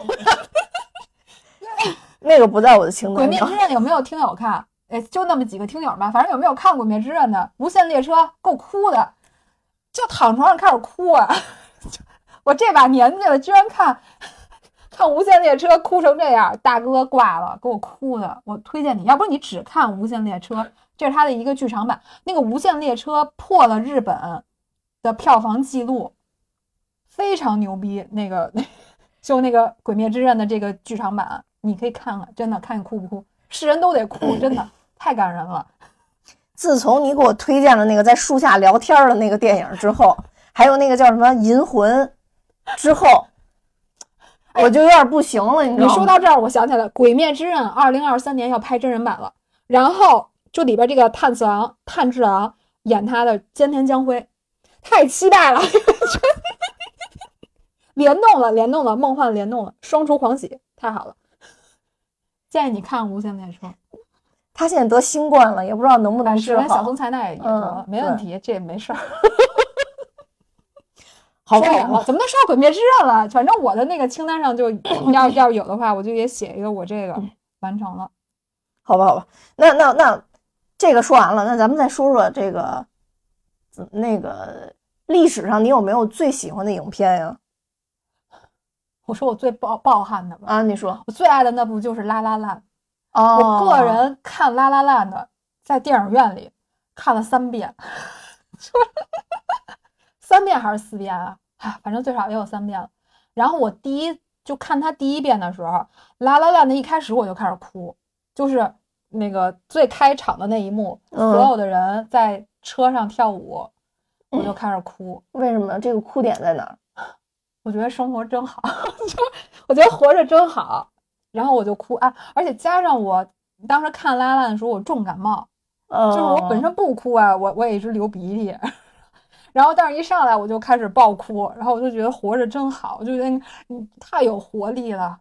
那个不在我的清单上。 《鬼灭之刃》有没有听友看？哎，就那么几个听友吧，反正有没有看《鬼灭之刃》的？《无限列车》够哭的，就躺床上开始哭啊！我这把年纪了，居然看无限列车哭成这样，大哥挂了，给我哭的。我推荐你，要不你只看无限列车，这是他的一个剧场版。那个无限列车破了日本的票房记录，非常牛逼。就那个鬼灭之刃的这个剧场版，你可以看看，真的看你哭不哭？是人都得哭，真的太感人了。 自从你给我推荐了那个在树下聊天的那个电影之后，还有那个叫什么《银魂》之后。我就有点不行了，你说到这儿，我想起来，《鬼灭之刃》2023年要拍真人版了，然后就里边这个炭治郎演他的菅田将晖，太期待了，联动了，梦幻联动了，双重狂喜，太好了！建议你看《无限列车》。 他现在得新冠了，也不知道能不能治好。 小松菜奈也得了，没问题，这也没事儿。 好吧， 怎么能说到《鬼灭之刃》了？反正我的那个清单上就要有的话，我就也写一个我这个完成了。 好吧，那这个说完了，那咱们再说说这个那个历史上你有没有最喜欢的影片呀？ 我说我最爆汗的吧。 啊，你说。 我最爱的那部就是《拉拉烂》。 哦。 我个人看《拉拉烂》的，在电影院里看了3遍。 3遍还是4遍啊？反正最少也有3遍了。然后我就看他第一遍的时候，La La Land的一开始我就开始哭，就是那个最开场的那一幕，所有的人在车上跳舞，我就开始哭。 为什么？这个哭点在哪儿？ 我觉得生活真好，我觉得活着真好，然后我就哭啊！而且加上我当时看拉拉的时候，我重感冒，就是我本身不哭啊，我也一直流鼻涕，然后但是一上来我就开始爆哭，然后我就觉得活着真好，我就觉得太有活力了，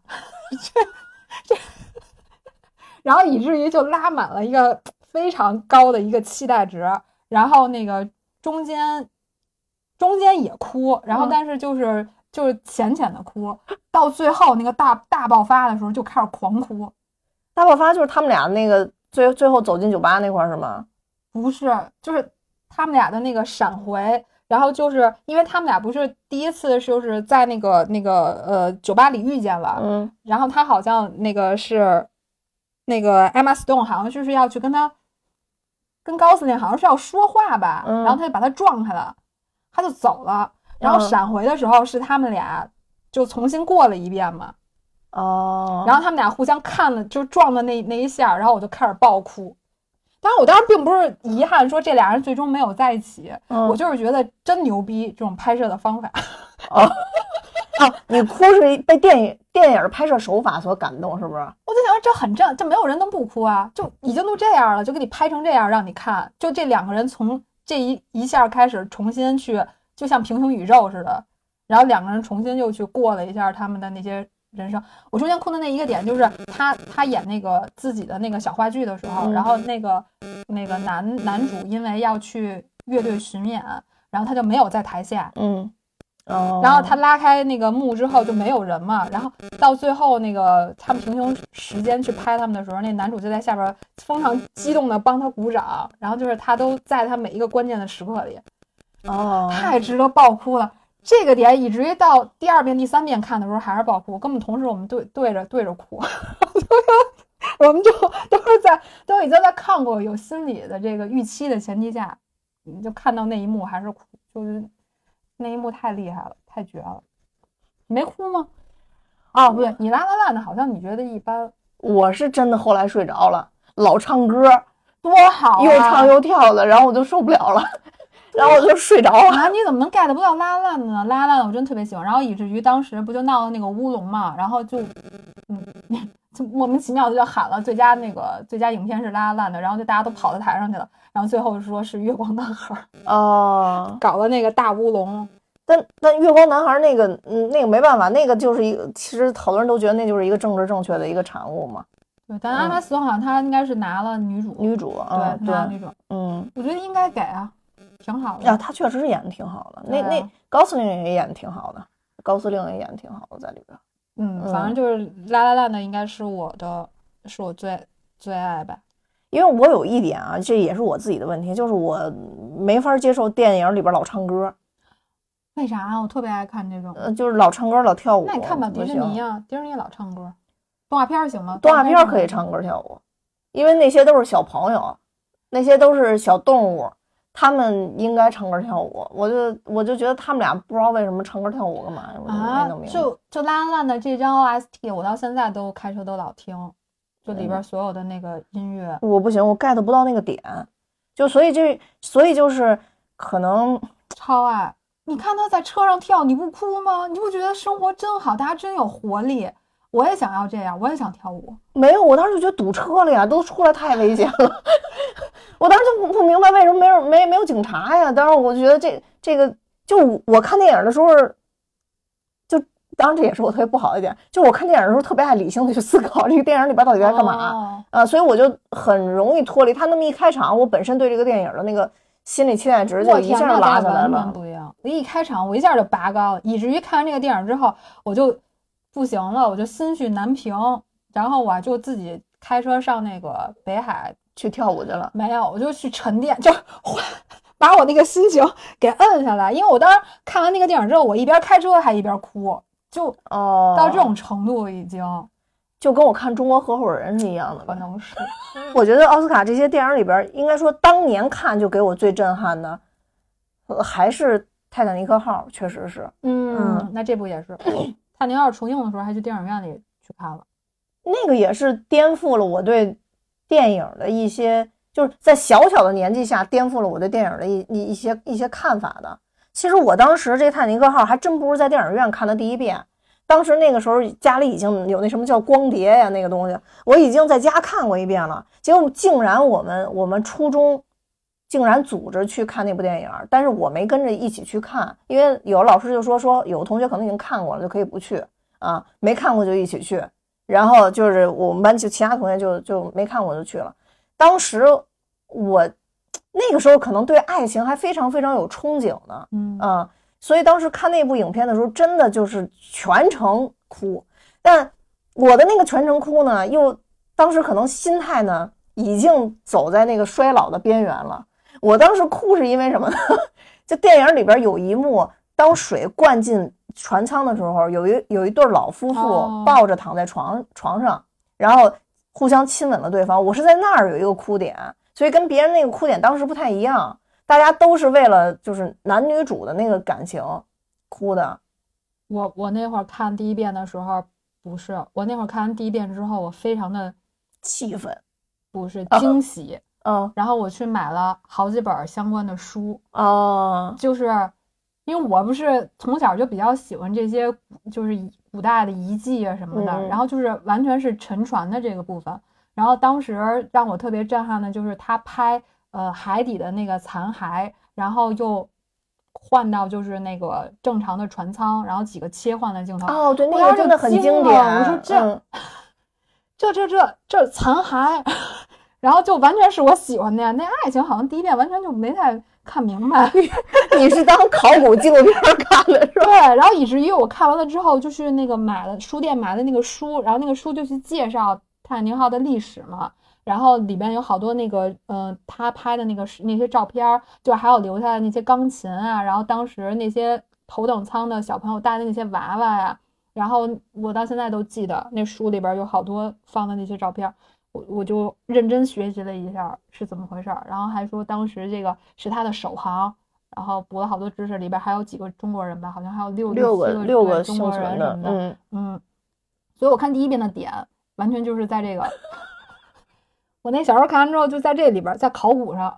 然后以至于就拉满了一个非常高的一个期待值，然后那个中间也哭，然后但是就是浅浅的哭，到最后那个大爆发的时候就开始狂哭。 大爆发就是他们俩那个最后走进酒吧那块是吗？ 不是，就是他们俩的那个闪回，然后就是因为他们俩不是第一次就是在那个酒吧里遇见了，然后他好像那个是那个 Emma Stone 好像就是要去跟高司令好像是要说话吧，然后他就把他撞开了，他就走了。然后闪回的时候是他们俩就重新过了一遍嘛，然后他们俩互相看了，就撞的那一下，然后我就开始爆哭。当然我当时并不是遗憾说这俩人最终没有在一起，我就是觉得真牛逼这种拍摄的方法。 你哭是被电影拍摄手法所感动是不是？ 我就想这很正，这没有人能不哭啊，就已经都这样了，就给你拍成这样让你看，就这两个人从这一下开始重新去。就像平行宇宙似的，然后两个人重新又去过了一下他们的那些人生。我中间哭的那一个点就是他演那个自己的那个小话剧的时候，然后那个男主因为要去乐队巡演，然后他就没有在台下，然后他拉开那个幕之后就没有人嘛，然后到最后那个他们平行时间去拍他们的时候，那男主就在下边非常激动的帮他鼓掌，然后就是他都在他每一个关键的时刻里。太值得爆哭了！这个点以至于到第2遍、第3遍看的时候还是爆哭，根本同时我们对着哭，我们就都已经在看过有心理的这个预期的前提下，你就看到那一幕还是哭，就是那一幕太厉害了，太绝了。你没哭吗？不对，你拉拉烂的好像你觉得一般。 我是真的后来睡着了，老唱歌多好， 又唱又跳的，然后我就受不了了。然后我就睡着了。 你怎么能 get 不到拉拉呢？拉拉我真特别喜欢，然后以至于当时不就闹了那个乌龙嘛，然后就莫名其妙的就喊了最佳影片是拉拉的，然后就大家都跑到台上去了，然后最后说是月光男孩搞了那个大乌龙。 但月光男孩那个没办法，那个就是一个，其实好多人都觉得那就是一个政治正确的一个产物嘛。 对，但阿玛斯好像他应该是拿了女主，对，拿了女主， 我觉得应该给啊。挺好的他确实是演的挺好的。那高司令也演的挺好的，在里边。 反正就是拉拉烂的应该是我最爱吧。 因为我有一点啊，这也是我自己的问题，就是我没法接受电影里边老唱歌。 为啥啊？我特别爱看这种， 就是老唱歌老跳舞。 那你看吧，迪士尼啊，迪士尼老唱歌，动画片行吗？ 动画片可以唱歌跳舞，因为那些都是小朋友，那些都是小动物。他们应该唱歌跳舞，我就觉得他们俩不知道为什么唱歌跳舞干嘛，我就没弄明白。 就拉拉烂的这张 OST， 我到现在都开车都老听，就里边所有的那个音乐。 我不行，我 get 不到那个点，所以就是可能超爱。你看他在车上跳，你不哭吗？你不觉得生活真好，大家真有活力？我也想要这样，我也想跳舞。 没有，我当时就觉得堵车了呀，都出来太危险了。我当时就不明白为什么没有警察呀。当时我就觉得这个，就我看电影的时候，就当然这也是我特别不好的一点，就我看电影的时候特别爱理性的去思考这个电影里边到底在干嘛所以我就很容易脱离。他那么一开场，我本身对这个电影的那个心理期待值就一下拉下来了。 完全不一样，一开场我一下就拔高了，以至于看完这个电影之后，我就不行了，我就心绪难平，然后我就自己开车上那个北海去跳舞去了。 没有，我就去沉淀，就把我那个心情给摁下来。因为我当时看完那个电影之后，我一边开车还一边哭，就到这种程度已经， 就跟我看《中国合伙人》是一样的。 可能是， 我觉得奥斯卡这些电影里边，应该说当年看就给我最震撼的，还是泰坦尼克号确实是， 那这部也是。泰坦尼克号重映的时候还去电影院里去看了， 那个也是颠覆了我对电影的一些，就是在小小的年纪下颠覆了我对电影的一些看法的。其实我当时这泰坦尼克号还真不是在电影院看的第一遍，当时那个时候家里已经有那什么叫光碟呀，那个东西我已经在家看过一遍了。结果竟然我们初中竟然组织去看那部电影，但是我没跟着一起去看，因为有老师就说有同学可能已经看过了，就可以不去啊，没看过就一起去。然后就是我们班就其他同学就没看过就去了。当时我那个时候可能对爱情还非常非常有憧憬呢，所以当时看那部影片的时候，真的就是全程哭。但我的那个全程哭呢，又当时可能心态呢已经走在那个衰老的边缘了。我当时哭是因为什么呢？就电影里边有一幕，当水灌进船舱的时候，有一对老夫妇抱着躺在床上，然后互相亲吻了对方。我是在那儿有一个哭点，所以跟别人那个哭点当时不太一样。大家都是为了就是男女主的那个感情哭的。 我那会儿看第一遍的时候，不是，我那会儿看完第一遍之后，我非常的气愤， 不是惊喜，然后我去买了好几本相关的书，就是因为我不是从小就比较喜欢这些就是古代的遗迹啊什么的，然后就是完全是沉船的这个部分。然后当时让我特别震撼的就是他拍海底的那个残骸，然后又换到就是那个正常的船舱，然后几个切换的镜头。 对，那个真的很经典。 我说这残骸，然后就完全是我喜欢的呀。那爱情好像第一遍完全就没太看明白。 你是当考古纪录片看的是吧？ 对，然后以至于我看完了之后，就去那个书店买了那个书，然后那个书就去介绍泰坦尼克号的历史嘛。然后里边有好多那个他拍的那些照片，就还有留下的那些钢琴啊，然后当时那些头等舱的小朋友带的那些娃娃呀，然后我到现在都记得那书里边有好多放的那些照片，我就认真学习了一下是怎么回事，然后还说当时这个是他的首航，然后补了好多知识，里边还有几个中国人吧，好像还有六个中国人什么的，所以我看第一遍的点完全就是在这个。我那小时候看完之后就在这里边，在考古上。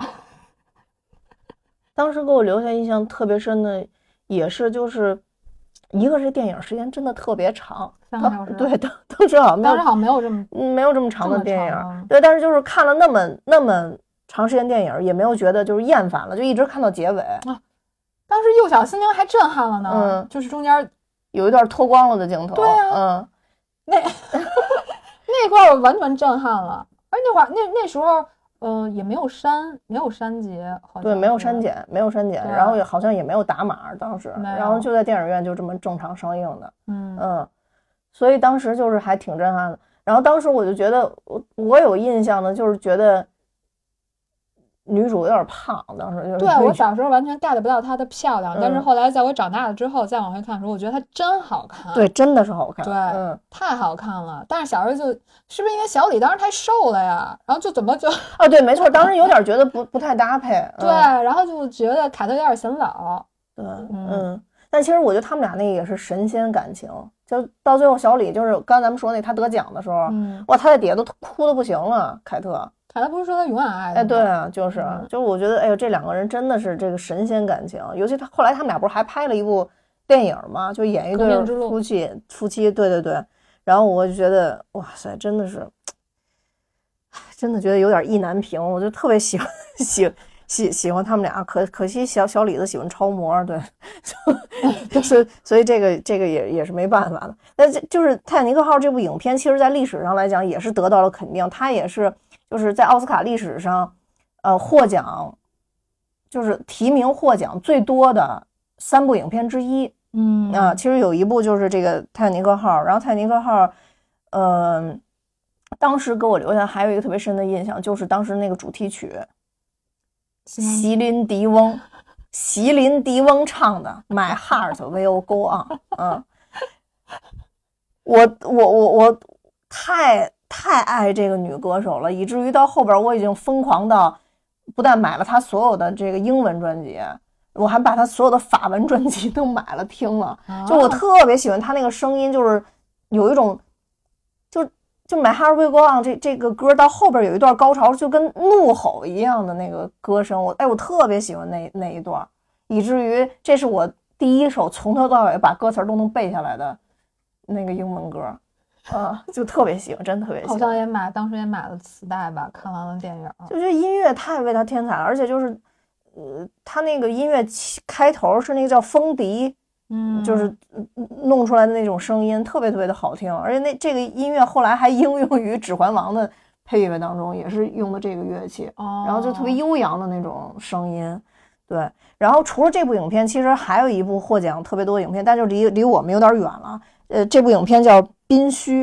当时给我留下印象特别深的也是就是一个是电影时间真的特别长 ，3个小时。 对，当时好像没有这么长的电影。对，但是就是看了那么长时间电影也没有觉得就是厌烦了，就一直看到结尾。 当时幼小心灵还震撼了呢，就是中间有一段脱光了的镜头。 对啊，那块我完全震撼了。而那会儿那时候也没有删节，好像对，没有删减，然后好像也没有打码当时，然后就在电影院就这么正常上映的。所以当时就是还挺震撼的。然后当时我就觉得我有印象的就是觉得女主有点胖，当时就是。 对，我小时候完全 get 不到她的漂亮，但是后来在我长大了之后再往回看的时候，我觉得她真好看。 对，真的是好看。 对，太好看了。但是小时候是不是因为小李当时太瘦了呀？然后就怎么就对，没错，当时有点觉得不太搭配。 对，然后就觉得凯特有点显老。 对，但其实我觉得他们俩那个也是神仙感情，就到最后小李就是刚才咱们说那他得奖的时候，哇，他在底下都哭得不行了，凯特不是说他永远爱的吗？ 对啊，就是我觉得，哎呦，这两个人真的是这个神仙感情。尤其后来他们俩不是还拍了一部电影吗？就演一对夫妻，对。然后我就觉得，哇塞，真的是，真的觉得有点意难平。我就特别喜欢他们俩，可惜小李子喜欢超模，对，就是所以这个也是没办法的。但就是《泰坦尼克号》这部影片，其实在历史上来讲也是得到了肯定，它也是。就是在奥斯卡历史上，获奖，就是提名获奖最多的3部影片之一。其实有一部就是这个《泰坦尼克号》，然后《泰坦尼克号》，当时给我留下还有一个特别深的印象，就是当时那个主题曲，席琳迪翁唱的《My Heart Will Go On》。我太爱这个女歌手了，以至于到后边我已经疯狂到不但买了她所有的这个英文专辑， 我还把他所有的法文专辑都买了听了，就我特别喜欢他那个声音，就是有一种就 My Heart Will Go On 这个歌到后边有一段高潮，就跟怒吼一样的那个歌声，我特别喜欢那一段，以至于这是我第一首从头到尾把歌词都能背下来的那个英文歌，就特别喜欢，真的特别喜欢。 好像当时也买了磁带吧，看完了电影。 就觉得音乐太为他天才了，而且就是他那个音乐开头是那个叫风笛。就是弄出来的那种声音特别特别的好听，而且这个音乐后来还应用于《指环王》的配乐当中，也是用的这个乐器，然后就特别悠扬的那种声音。对，然后除了这部影片，其实还有一部获奖特别多的影片，但就离我们有点远了。这部影片叫《宾虚》，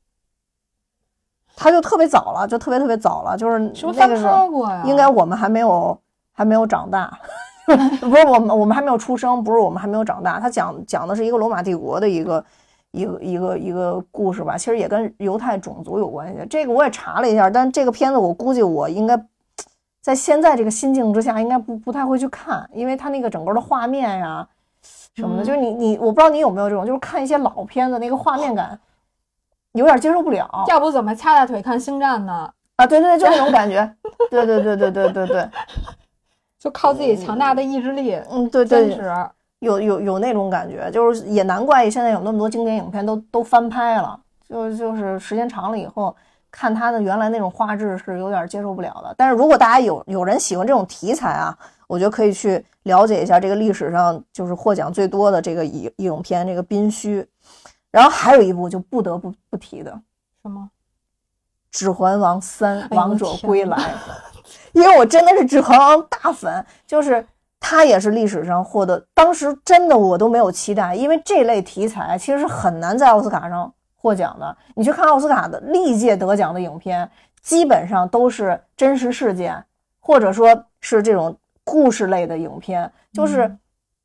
它就特别早了，就特别早了，就是那个时候应该我们还没有长大。不是我们还没有出生，不是我们还没有长大。他讲的是一个罗马帝国的一个故事吧，其实也跟犹太种族有关系。这个我也查了一下，但这个片子我估计我应该在现在这个心境之下，应该不太会去看，因为他那个整个的画面呀什么的，就是我不知道你有没有这种，就是看一些老片子那个画面感有点接受不了。 要不怎么掐大腿看星战呢？ 啊，对，就那种感觉。对。 就靠自己强大的意志力， 对， 坚持， 有那种感觉，就是也难怪现在有那么多经典影片都翻拍了，就是时间长了以后，看他的原来那种画质是有点接受不了的。但是如果大家有人喜欢这种题材啊，我觉得可以去了解一下这个历史上就是获奖最多的这个影片这个《宾虚》，然后还有一部就不得不提的什么， 《指环王3：王者归来》。因为我真的是《指环王》大粉，就是他也是历史上获得，当时真的我都没有期待，因为这类题材其实是很难在奥斯卡上获奖的。你去看奥斯卡的历届得奖的影片，基本上都是真实事件，或者说是这种故事类的影片，就是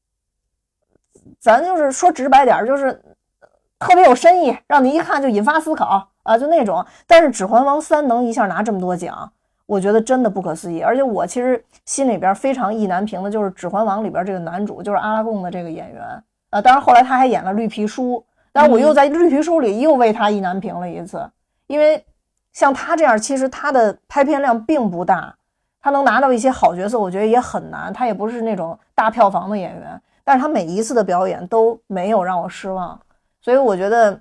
咱就是说直白点，就是特别有深意，让你一看就引发思考啊，就那种。但是《指环王3》能一下拿这么多奖，我觉得真的不可思议。而且我其实心里边非常意难平的就是《指环王》里边这个男主，就是阿拉贡的这个演员当然后来他还演了绿皮书，但是我又在绿皮书里又为他意难平了一次，因为像他这样其实他的拍片量并不大，他能拿到一些好角色我觉得也很难，他也不是那种大票房的演员，但是他每一次的表演都没有让我失望。所以我觉得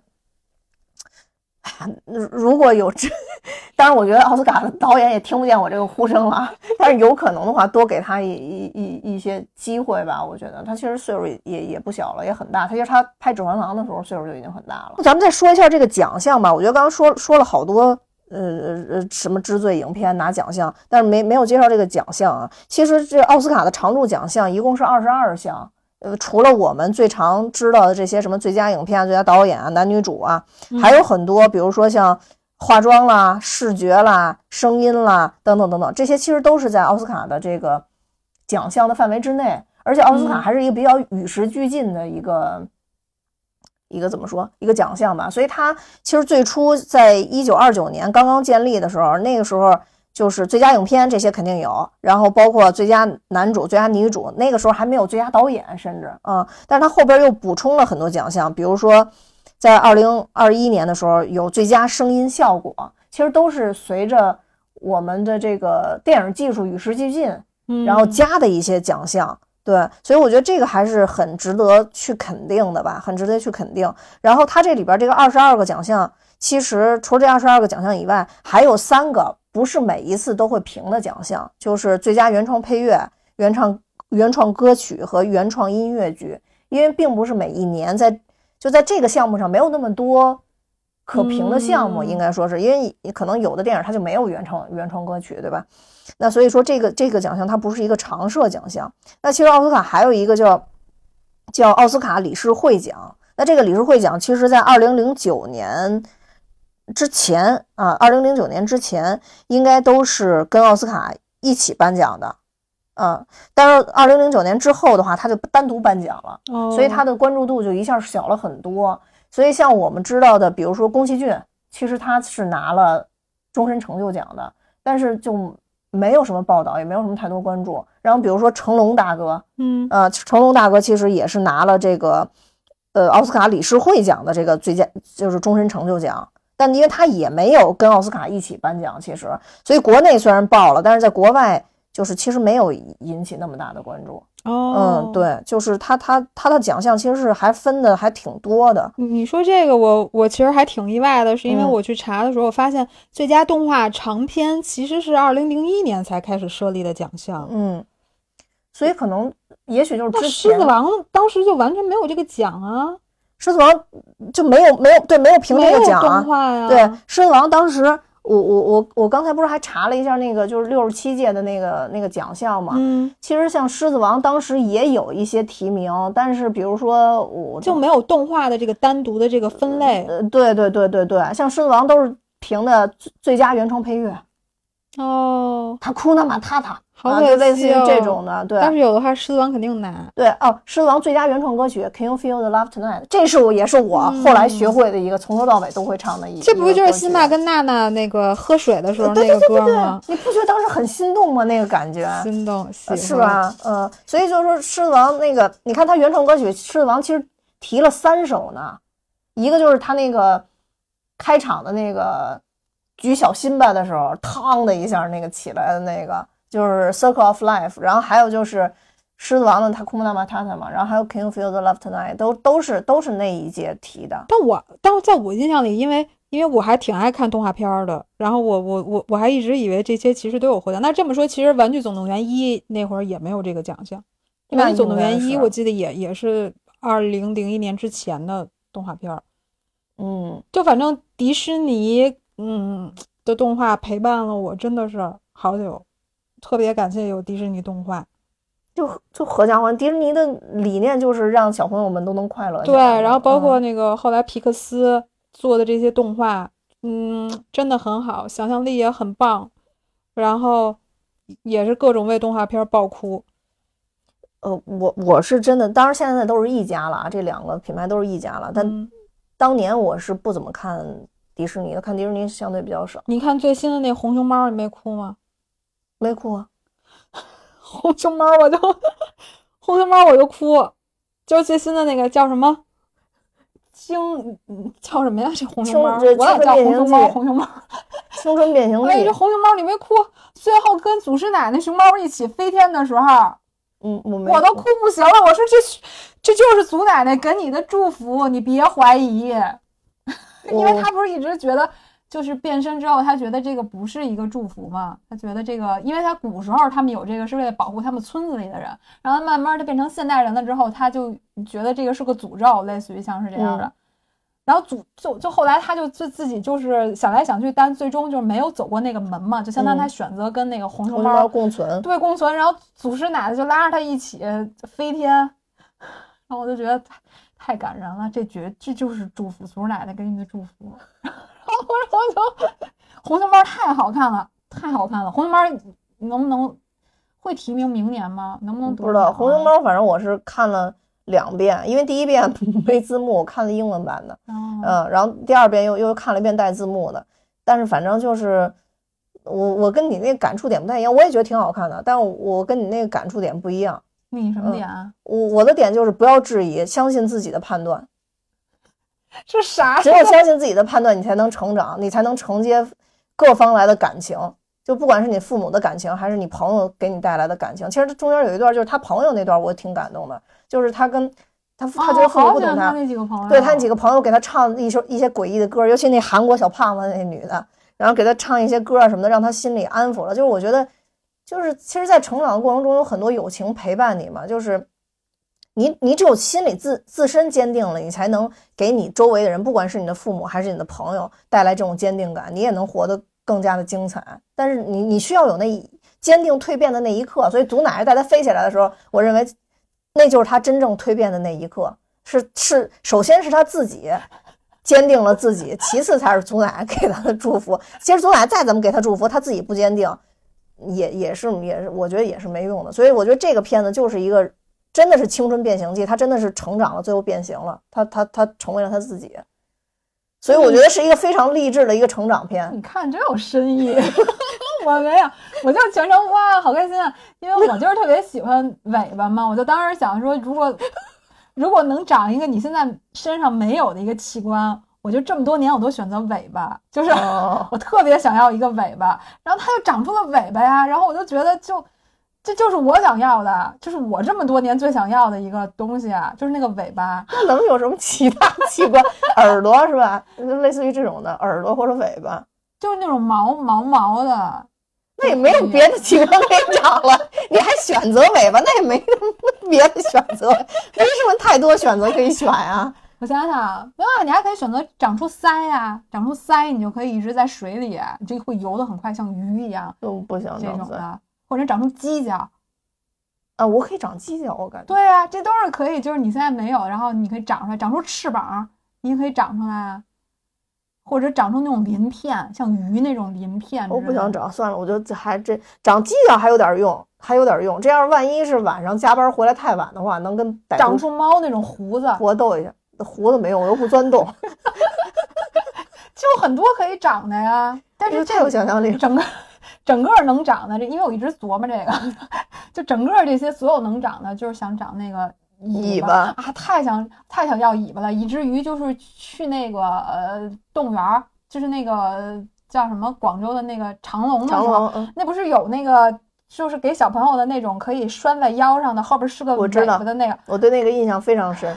如果有当然我觉得奥斯卡的导演也听不见我这个呼声了，但是有可能的话多给他一些机会吧。我觉得他其实岁数也不小了，也很大，他其实他拍《指环王》的时候岁数就已经很大了。咱们再说一下这个奖项吧，我觉得刚刚说了好多什么之最影片拿奖项，但是没有介绍这个奖项啊。其实这奥斯卡的常驻奖项一共是22项，除了我们最常知道的这些什么最佳影片、最佳导演啊、男女主啊，还有很多，比如说像化妆啦、视觉啦、声音啦等等等等，这些其实都是在奥斯卡的这个奖项的范围之内。而且奥斯卡还是一个比较与时俱进的一个怎么说一个奖项吧。所以它其实最初在1929年刚刚建立的时候，那个时候就是最佳影片这些肯定有，然后包括最佳男主、最佳女主，那个时候还没有最佳导演，甚至但是它后边又补充了很多奖项，比如说在2021年的时候有最佳声音效果，其实都是随着我们的这个电影技术与时俱进，然后加的一些奖项。对，所以我觉得这个还是很值得去肯定的吧，很值得去肯定。然后它这里边这个22个奖项，其实除了这22个奖项以外，还有3个不是每一次都会评的奖项，就是最佳原创配乐、原创歌曲和原创音乐剧。因为并不是每一年在这个项目上没有那么多可评的项目，应该说是因为可能有的电影它就没有原创歌曲，对吧？那所以说这个奖项它不是一个常设奖项。那其实奥斯卡还有一个叫奥斯卡理事会奖。那这个理事会奖其实在2009年之前2009年之前应该都是跟奥斯卡一起颁奖的但是2009年之后的话它就单独颁奖了，所以它的关注度就一下小了很多。所以像我们知道的比如说宫崎骏，其实他是拿了终身成就奖的，但是就没有什么报道，也没有什么太多关注。然后比如说成龙大哥，成龙大哥其实也是拿了这个奥斯卡理事会奖的这个最佳就是终身成就奖，但因为他也没有跟奥斯卡一起颁奖，其实所以国内虽然报了，但是在国外就是其实没有引起那么大的关注。对，就是他的奖项其实是还分的还挺多的。 你说这个我其实还挺意外的，是因为我去查的时候，我发现最佳动画长片其实是2001年才开始设立的奖项。 所以可能也许就是之前狮子王当时就完全没有这个奖啊， 狮子王就没有评这个奖啊。 动画呀。 对，狮子王当时我刚才不是还查了一下那个就是67届的那个奖项嘛，其实像狮子王当时也有一些提名，但是比如说我就没有动画的这个单独的这个分类。 对，像狮子王都是评的最佳原创配乐。他哭那马塔塔，就类似于这种的。对， 但是有的话狮子王肯定拿。 对狮子王最佳原创歌曲 Can You Feel the Love Tonight， 这是也是我后来学会的一个从头到尾都会唱的一个。 这不就是辛巴跟娜娜那个喝水的时候那个歌吗？ 你不觉得当时很心动吗？那个感觉心动是吧？所以就是说狮子王那个，你看他原创歌曲狮子王其实提了3首呢，一个就是他那个开场的那个举小辛巴的时候，嘡的一下那个起来的那个就是 Circle of Life， 然后还有就是狮子王的他库姆纳马塔塔嘛，然后还有 Can You Feel the Love Tonight， 都是那一届提的。 但在我印象里，因为我还挺爱看动画片的，然后我还一直以为这些其实都有获奖。那这么说，其实《玩具总动员1》那会儿也没有这个奖项，《玩具总动员1》我记得也是2001年之前的动画片。就反正迪士尼的动画陪伴了我真的是好久，特别感谢有迪士尼动画。 就合家欢，迪士尼的理念就是让小朋友们都能快乐。 对，然后包括那个后来皮克斯做的这些动画，真的很好，想象力也很棒，然后也是各种为动画片爆哭。 我是真的，当然现在都是一家了，这2个品牌都是一家了，但当年我是不怎么看迪士尼的，看迪士尼相对比较少。 你看最新的那红熊猫，你没哭吗？ 没哭啊。 红熊猫我就哭，就是最新的那个叫什么叫什么呀？这红熊猫，我也叫红熊猫。 青春变形记。 这红熊猫你没哭，最后跟祖师奶奶熊猫一起飞天的时候，我都哭不行了。我说这就是祖奶奶给你的祝福，你别怀疑。因为他不是一直觉得就是变身之后他觉得这个不是一个祝福嘛，他觉得这个因为他古时候他们有这个是为了保护他们村子里的人，然后慢慢的变成现代人了之后，他就觉得这个是个诅咒，类似于像是这样的。然后就后来他就自己就是想来想去，但最终就没有走过那个门嘛，就相当于他选择跟那个红熊猫共存。 对，共存。然后祖师奶奶就拉着他一起飞天，然后我就觉得太感人了，这就是祝福，祖师奶奶给你的祝福。然后红熊猫太好看了，红熊猫能不能会提名明年吗？能不能不知道。红熊猫反正我是看了2遍，因为第一遍没字幕，我看了英文版的，然后第2遍又看了一遍带字幕的。但是反正就是我跟你那个感触点不太一样，我也觉得挺好看的，但我跟你那个感触点不一样。 你什么点啊？ 我的点就是不要质疑，相信自己的判断。 这啥？ 只有相信自己的判断，你才能成长，你才能承接各方来的感情。就不管是你父母的感情，还是你朋友给你带来的感情。其实中间有一段就是他朋友那段，我挺感动的，就是他跟他觉得父母不懂他， 那几个朋友， 对他那几个朋友给他唱一些诡异的歌，尤其那韩国小胖子那女的，然后给他唱一些歌什么的，让他心里安抚了。就是我觉得，就是其实，在成长的过程中有很多友情陪伴你嘛，就是你只有心里自身坚定了，你才能给你周围的人，不管是你的父母还是你的朋友，带来这种坚定感，你也能活得更加的精彩。但是你需要有那坚定蜕变的那一刻，所以祖奶奶带他飞起来的时候，我认为那就是他真正蜕变的那一刻，是首先是他自己坚定了自己，其次才是祖奶奶给他的祝福。其实祖奶奶再怎么给他祝福，他自己不坚定，也是我觉得也是没用的。所以我觉得这个片子就是一个真的是青春变形记，他真的是成长了，最后变形了，他成为了他自己。所以我觉得是一个非常励志的一个成长片。 你看真有深意。 我没有，我就全程哇好开心啊，因为我就是特别喜欢尾巴嘛，我就当时想说，如果能长一个你现在身上没有的一个器官，我就这么多年我都选择尾巴，就是我特别想要一个尾巴，然后它就长出了尾巴呀，然后我就觉得这就是我想要的，就是我这么多年最想要的一个东西啊，就是那个尾巴。 那能有什么其他器官？耳朵是吧？类似于这种的耳朵或者尾巴， 就是那种毛的。 那也没有别的器官可以长了，你还选择尾巴，那也没什么别的选择，没什么太多选择可以选呀。 我想想，没有啊，你还可以选择长出鳃呀，长出鳃你就可以一直在水里，你这会游得很快，像鱼一样。 都不想这长种的，或者长出犄角啊，我可以长犄角，我感觉。 对啊，这都是可以，就是你现在没有，然后你可以长出来，长出翅膀，你也可以长出来，或者长出那种鳞片，像鱼那种鳞片。 我不想长，算了，我就还这长犄角还有点用，还有点用。这样万一是晚上加班回来太晚的话，能跟歹徒长出猫那种胡子， 搏斗一下。胡子没用，我又不钻洞。 就很多可以长的呀。但是太有想象力， 整个能长的这，因为我一直琢磨这个，就整个这些所有能长的，就是想长那个尾巴啊，太想要尾巴了，以至于就是去那个动物园，就是那个叫什么广州的那个长隆的时候，那不是有那个就是给小朋友的那种可以拴在腰上的，后边是个尾巴的那个， 我对那个印象非常深。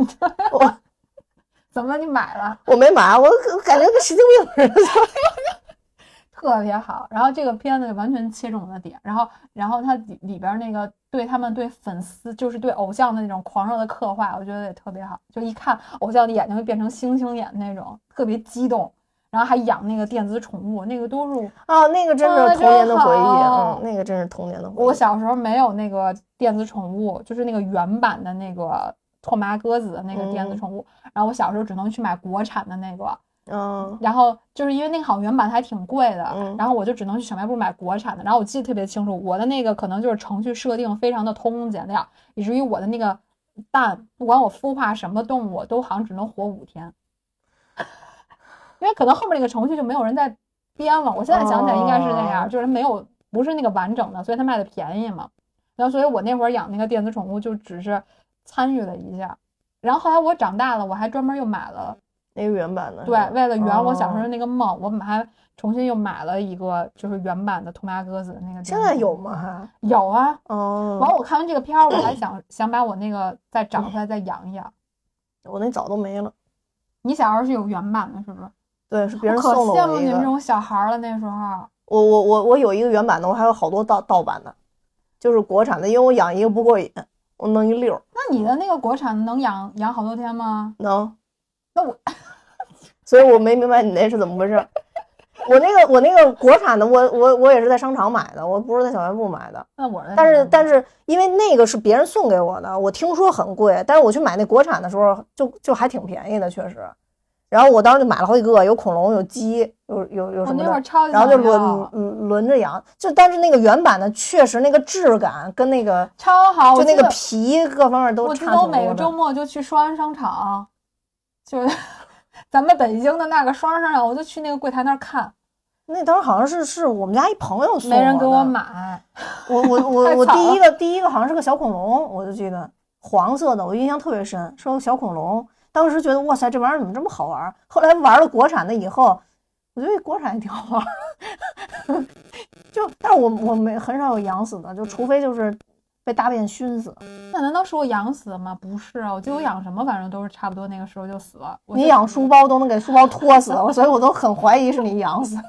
怎么你买了？ 我没买，我感觉跟神经病似的。 特别好，然后这个片子完全切中我的点，然后它里边那个他们对粉丝，就是对偶像的那种狂热的刻画，我觉得也特别好，就一看偶像的眼睛会变成星星眼那种，特别激动，然后还养那个电子宠物，那个都是啊，那个真是童年的回忆，那个真是童年的回忆。 我小时候没有那个电子宠物，就是那个原版的那个拓麻鸽子的那个电子宠物，然后我小时候只能去买国产的那个。然后就是因为那个好像原版还挺贵的，然后我就只能去小卖部买国产的。然后我记得特别清楚，我的那个可能就是程序设定非常的偷工减料，以至于我的那个蛋，不管我孵化什么动物，都好像只能活5天，因为可能后面那个程序就没有人再编了。我现在想起来应该是那样，就是没有不是那个完整的，所以它卖的便宜嘛。然后所以我那会儿养那个电子宠物就只是参与了一下，然后后来我长大了，我还专门又买了。 那个原版的， 对，为了圆我小时候那个梦，我们还重新又买了一个就是原版的拓麻鸽子的那个。 现在有吗？ 有啊。完我看完这个片儿，我还想把我那个再找出来再养一养。 我那早都没了。 你小时候是有原版的，是不是？ 对，是别人送的我一个。 可羡慕你们这种小孩了，那时候。 我有一个原版的，我还有好多盗版的，就是国产的，因为我养一个不过瘾，我弄一溜。 那你的那个国产能养好多天吗？ 能。 那我， 所以我没明白你那是怎么回事。我那个国产的，我也是在商场买的，我不是在小卖部买的。 那我但是因为那个是别人送给我的，我听说很贵，但是我去买那国产的时候就还挺便宜的，确实。然后我当时就买了好几个，有恐龙，有鸡，有什么的，然后就轮着养。但是那个原版的确实那个质感跟那个超好， 就那个皮各方面都差挺多的。 我记得我每个周末就去双安商场。就是咱们北京的那个双商场，我就去那个柜台那儿看。 那当时好像是我们家一朋友送我的， 没人给我买。 我第一个好像是个小恐龙，我就记得黄色的，我印象特别深，是个小恐龙。当时觉得哇塞，这玩意儿怎么这么好玩？后来玩了国产的以后，我觉得国产也挺好玩。但是我很少有养死的，就除非就是被大便熏死。 那难道是我养死的吗？不是啊，我记得我养什么反正都是差不多那个时候就死了。 你养书包都能给书包拖死，所以我都很怀疑是你养死。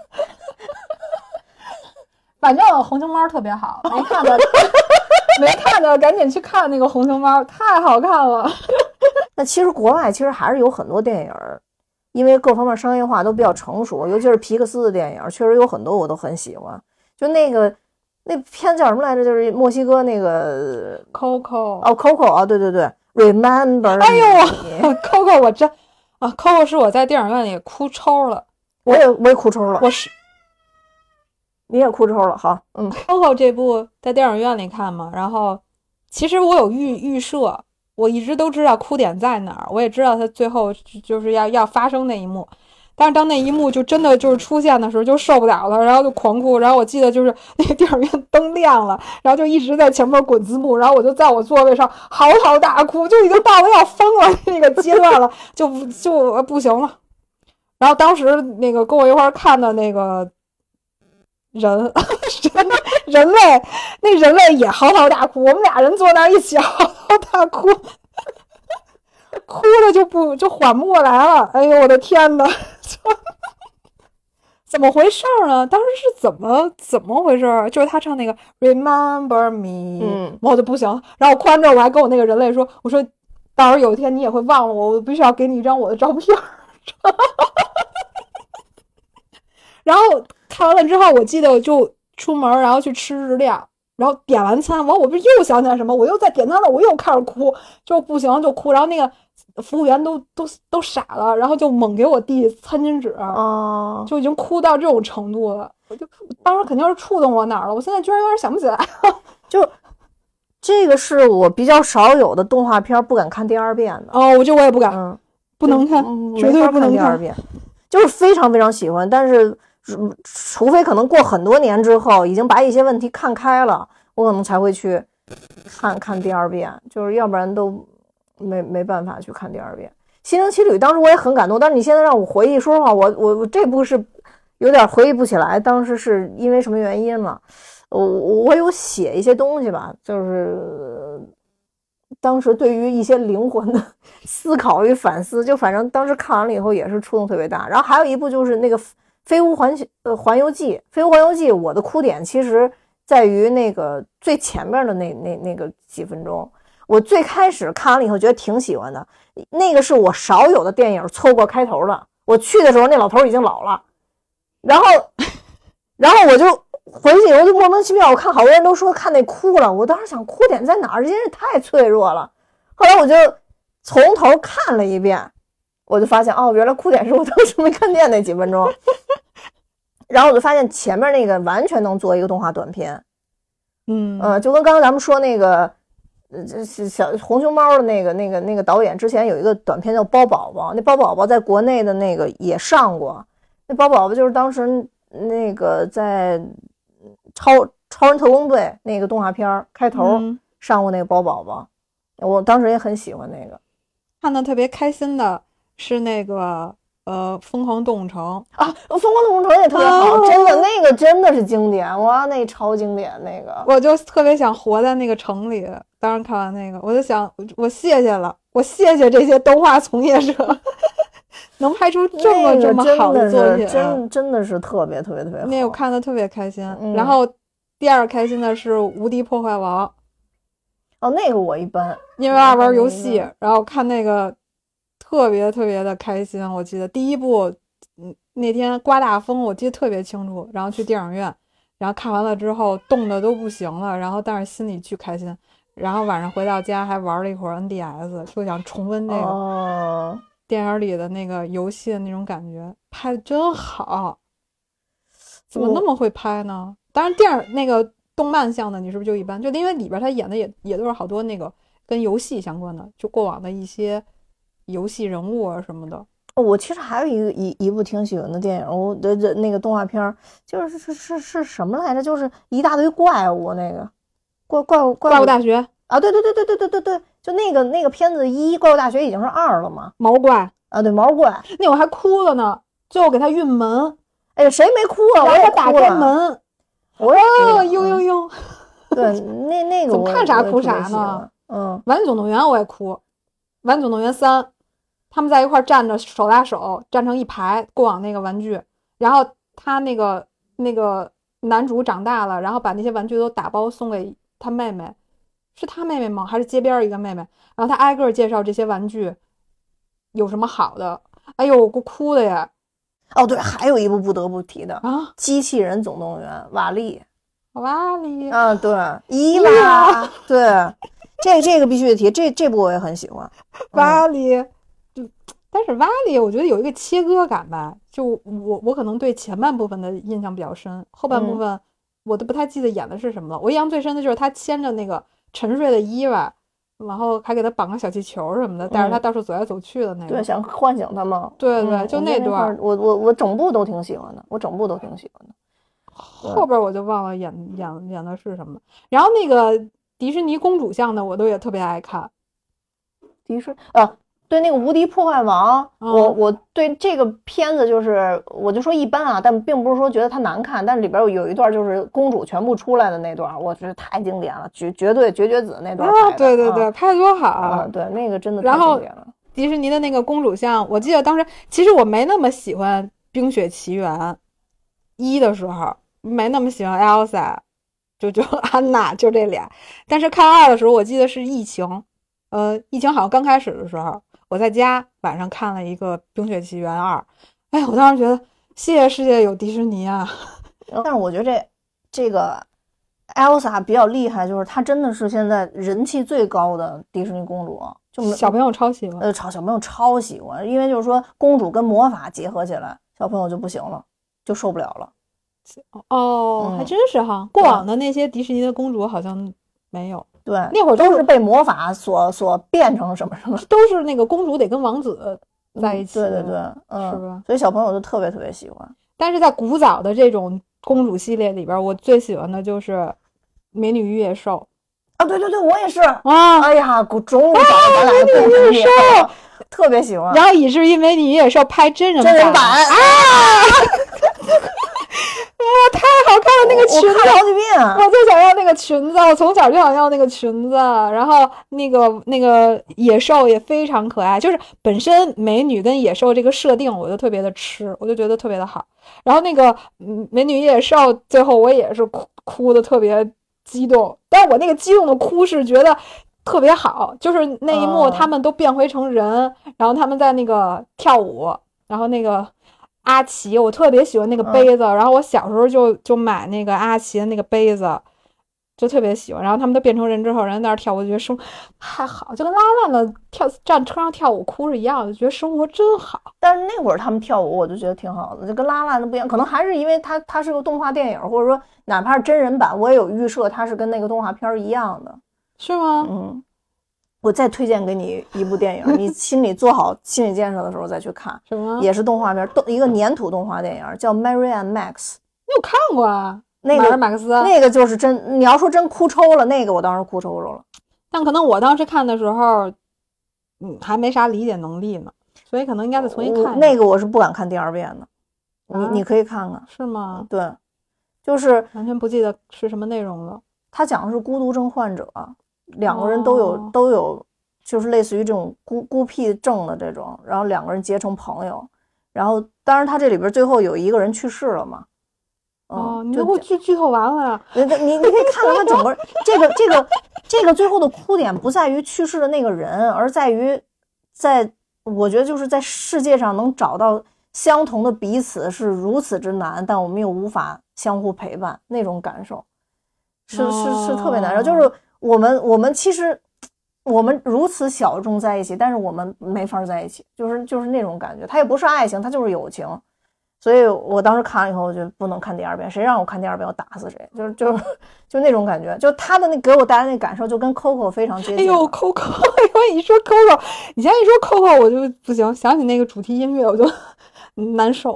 反正红熊猫特别好，没看的赶紧去看那个红熊猫，太好看了。 那其实国外还是有很多电影，因为各方面商业化都比较成熟，尤其是皮克斯的电影，确实有很多我都很喜欢。就那片叫什么来着？就是墨西哥那个 Coco。 哦 ，Coco 啊，对对对 ，Remember。 哎呦，Coco 我真啊 ，Coco 是我在电影院里哭抽了。 我也哭抽了。你也哭抽了，好 ，Coco 这部在电影院里看嘛，然后其实我有预设，我一直都知道哭点在哪儿，我也知道它最后就是要发生那一幕， 但是当那一幕就真的就是出现的时候，就受不了了，然后就狂哭。然后我记得就是那个电影院灯亮了，然后就一直在前面滚字幕，然后我就在我座位上嚎啕大哭，就已经到了要疯了那个阶段了，就不行了。然后当时那个跟我一块看的那个人类，那人类也嚎啕大哭，我们俩人坐那儿一起嚎啕大哭。哭的就缓不过来了，哎呦我的天哪！怎么回事呢？当时是怎么回事？就是他唱那个 Remember Me，我就不行。然后哭完之后，我还跟我那个人类说，我说到时候有一天你也会忘了我，我必须要给你一张我的照片。然后看完了之后，我记得我就出门，然后去吃日料。然后点完餐，我不是又想起来什么，我又在点餐了，我又开始哭，就不行就哭。然后那个服务员都傻了，然后就猛给我递餐巾纸，就已经哭到这种程度了。我当时肯定是触动我哪儿了，我现在居然有点想不起来。 就这个是我比较少有的动画片不敢看第二遍的。 我也不敢，不能看，绝对不能看第二遍，就是非常非常喜欢，但是。除非可能过很多年之后已经把一些问题看开了，我可能才会去看第二遍，就是要不然都没办法去看第二遍。心灵奇旅当时我也很感动，但是你现在让我回忆，说实话我这部是有点回忆不起来当时是因为什么原因了。我有写一些东西吧，就是当时对于一些灵魂的思考与反思，就反正当时看完了以后也是触动特别大。然后还有一部就是那个飞屋环游记，飞屋环游记，我的哭点其实在于那个最前面的那个几分钟。我最开始看完了以后觉得挺喜欢的，那个是我少有的电影错过开头的。我去的时候那老头已经老了，然后我就回去以后就莫名其妙，我看好多人都说看那哭了，我当时想哭点在哪儿？这真是太脆弱了。后来我就从头看了一遍。我就发现原来哭点是我当时没看见那几分钟，然后我就发现前面那个完全能做一个动画短片，就跟刚刚咱们说那个小红熊猫的那个导演之前有一个短片叫包宝宝，那包宝宝在国内的那个也上过，那包宝宝就是当时那个在超人特工队那个动画片开头上过那个包宝宝，我当时也很喜欢那个， 看得特别开心的。是那个疯狂动物城啊，疯狂动物城也特别好，真的那个真的是经典，哇，那超经典那个， 我就特别想活在那个城里。当时看完那个，我就想，我谢谢了，我谢谢这些动画从业者，能拍出这么好的作品， 真的是特别特别特别好。 那我看的特别开心。然后第二开心的是《无敌破坏王》， 那个我一般， 因为爱玩游戏，然后看那个。特别特别的开心，我记得第一部，那天刮大风，我记得特别清楚。然后去电影院，然后看完了之后冻得都不行了，然后但是心里巨开心。然后晚上回到家还玩了一会儿 NDS， 就想重温那个电影里的那个游戏的那种感觉，拍的真好。怎么那么会拍呢？当然电影那个动漫向的你是不是就一般？就因为里边他演的也都是好多那个跟游戏相关的，就过往的一些。游戏人物啊什么的， 我其实还有一部挺喜欢的电影，我的那个动画片，就是什么来着？就是一大堆怪物，那个怪物大学啊，对，就那个片子怪物大学已经是2了嘛， 毛怪啊，对毛怪， 那我还哭了呢，最后给他运门， 哎呀，谁没哭啊？ 我也打开门，呦， 对，那个怎么看啥哭啥呢？玩具总动员我也哭，玩具总动员3。他们在一块站着手拉手站成一排过往那个玩具，然后他那个男主长大了，然后把那些玩具都打包送给他妹妹，是他妹妹吗？还是街边一个妹妹？然后他挨个介绍这些玩具有什么好的，哎呦我哭的呀。 对，还有一部不得不提的机器人总动员，瓦力啊，对，伊娃，对，这个必须得提，这部我也很喜欢， 瓦力。但是瓦力我觉得有一个切割感吧，就我可能对前半部分的印象比较深，后半部分我都不太记得演的是什么了。我印象最深的就是他牵着那个沉睡的伊娃， 然后还给他绑个小气球什么的，带着他到处走来走去的那个。 对，想唤醒他嘛。 对对，就那段， 我整部都挺喜欢的，我整部都挺喜欢的。 后边我就忘了演的是什么。然后那个迪士尼公主像的，我都也特别爱看。 对那个无敌破坏王，我对这个片子就是我就说一般啊，但并不是说觉得它难看，但是里边有一段就是公主全部出来的那段，我觉得太经典了，绝对绝绝子那段拍的。 对对对，拍的多好。 对，那个真的太经典了。 迪士尼的那个公主像，我记得当时其实我没那么喜欢《冰雪奇缘》1的时候，没那么喜欢 Elsa， 就安娜就这俩，但是看2的时候，我记得是疫情，疫情好像刚开始的时候。我在家晚上看了一个《冰雪奇缘2》，哎，我当时觉得谢谢世界有迪士尼啊！ 但是我觉得这个 Elsa 比较厉害，就是她真的是现在人气最高的迪士尼公主，就小朋友超喜欢， 小朋友超喜欢，因为就是说公主跟魔法结合起来，小朋友就不行了，就受不了了。 还真是哈，过往的那些迪士尼的公主好像没有。 对，那会儿都是被魔法所变成什么， 都是那个公主得跟王子在一起。 对对对， 是吧？ 所以小朋友就特别特别喜欢。 但是在古早的这种公主系列里边，我最喜欢的就是《美女与野兽》 啊！对对对，我也是啊！ 哎呀，终于找到咱俩的共同点了，特别喜欢。 然后以至于《美女与野兽》拍真人版啊！ 哇，太好看了！那个裙子我看了好几遍， 我最想要那个裙子，我从小就想要那个裙子。然后那个野兽也非常可爱，就是本身美女跟野兽这个设定，我就特别的吃，我就觉得特别的好。然后那个美女与野兽最后我也是哭的特别激动，但是我那个激动的哭是觉得特别好，就是那一幕他们都变回成人，然后他们在那个跳舞，然后那个。阿奇，我特别喜欢那个杯子，然后我小时候就买那个阿奇的那个杯子，就特别喜欢。然后他们都变成人之后，人在那儿跳舞，我觉得生太好，就跟拉拉的站车上跳舞哭是一样的，觉得生活真好。 但是那会儿他们跳舞，我就觉得挺好的，就跟拉拉的不一样。可能还是因为它是个动画电影，或者说哪怕是真人版，我也有预设它是跟那个动画片一样的， 是吗？ 我再推荐给你一部电影，你心里做好心理建设的时候再去看。 什么？ 也是动画片，一个粘土动画电影，叫 Mary and Max。 你有看过啊？ 那个马克思， 那个就是真，你要说真哭抽了，那个我当时哭抽了。 但可能我当时看的时候，还没啥理解能力呢，所以可能应该再重新看。 那个我是不敢看第二遍的，你可以看看。 是吗？ 对，就是完全不记得是什么内容了。 他讲的是孤独症患者。2个人都有，就是类似于这种孤僻症的这种，然后2个人结成朋友，然后当然他这里边最后有一个人去世了嘛。 你都给我剧透完了呀？ 你可以看到他整个这个最后的哭点不在于去世的那个人，而在于我觉得就是在世界上能找到相同的彼此是如此之难，但我们又无法相互陪伴，那种感受是特别难受。就是我们其实我们如此小众在一起，但是我们没法在一起，就是那种感觉。它也不是爱情，它就是友情。所以我当时看了以后，我就不能看第二遍，谁让我看第二遍我打死谁，就那种感觉，就他的给我带来那感受就跟 Coco 非常接近。 哎呦 Coco， 一说 Coco， 你现在一说 Coco 我就不行，想起那个主题音乐我就难受。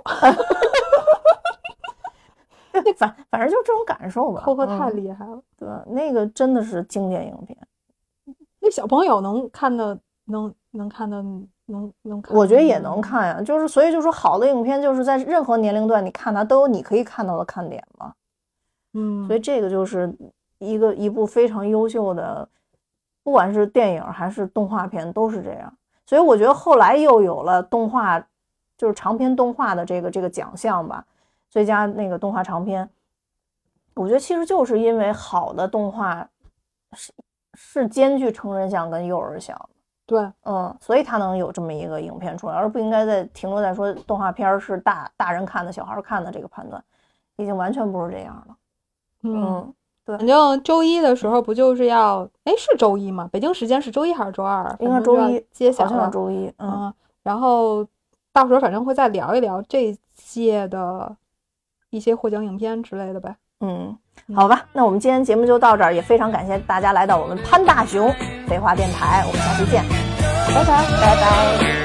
反正就这种感受吧。 Coco 太厉害了， 对，那个真的是经典影片。 那小朋友能看的，能看的，能看。 我觉得也能看呀，就是所以就说好的影片就是在任何年龄段你看它都有你可以看到的看点嘛。所以这个就是一部非常优秀的，不管是电影还是动画片都是这样。所以我觉得后来又有了动画，就是长篇动画的这个奖项吧，最佳那个动画长篇。我觉得其实就是因为好的动画是兼具成人向跟幼儿向的。 对， 所以它能有这么一个影片出来，而不应该再停留在说动画片是大人看的小孩看的这个判断，已经完全不是这样了。对， 反正周一的时候不就是要，是周一吗？北京时间是周一还是周二？ 应该周一， 揭晓了， 好像是周一。 然后到时候反正会再聊一聊这届的一些获奖影片之类的呗。 好吧，那我们今天节目就到这儿，也非常感谢大家来到我们潘大熊废话电台，我们下期见， 拜拜。 拜拜。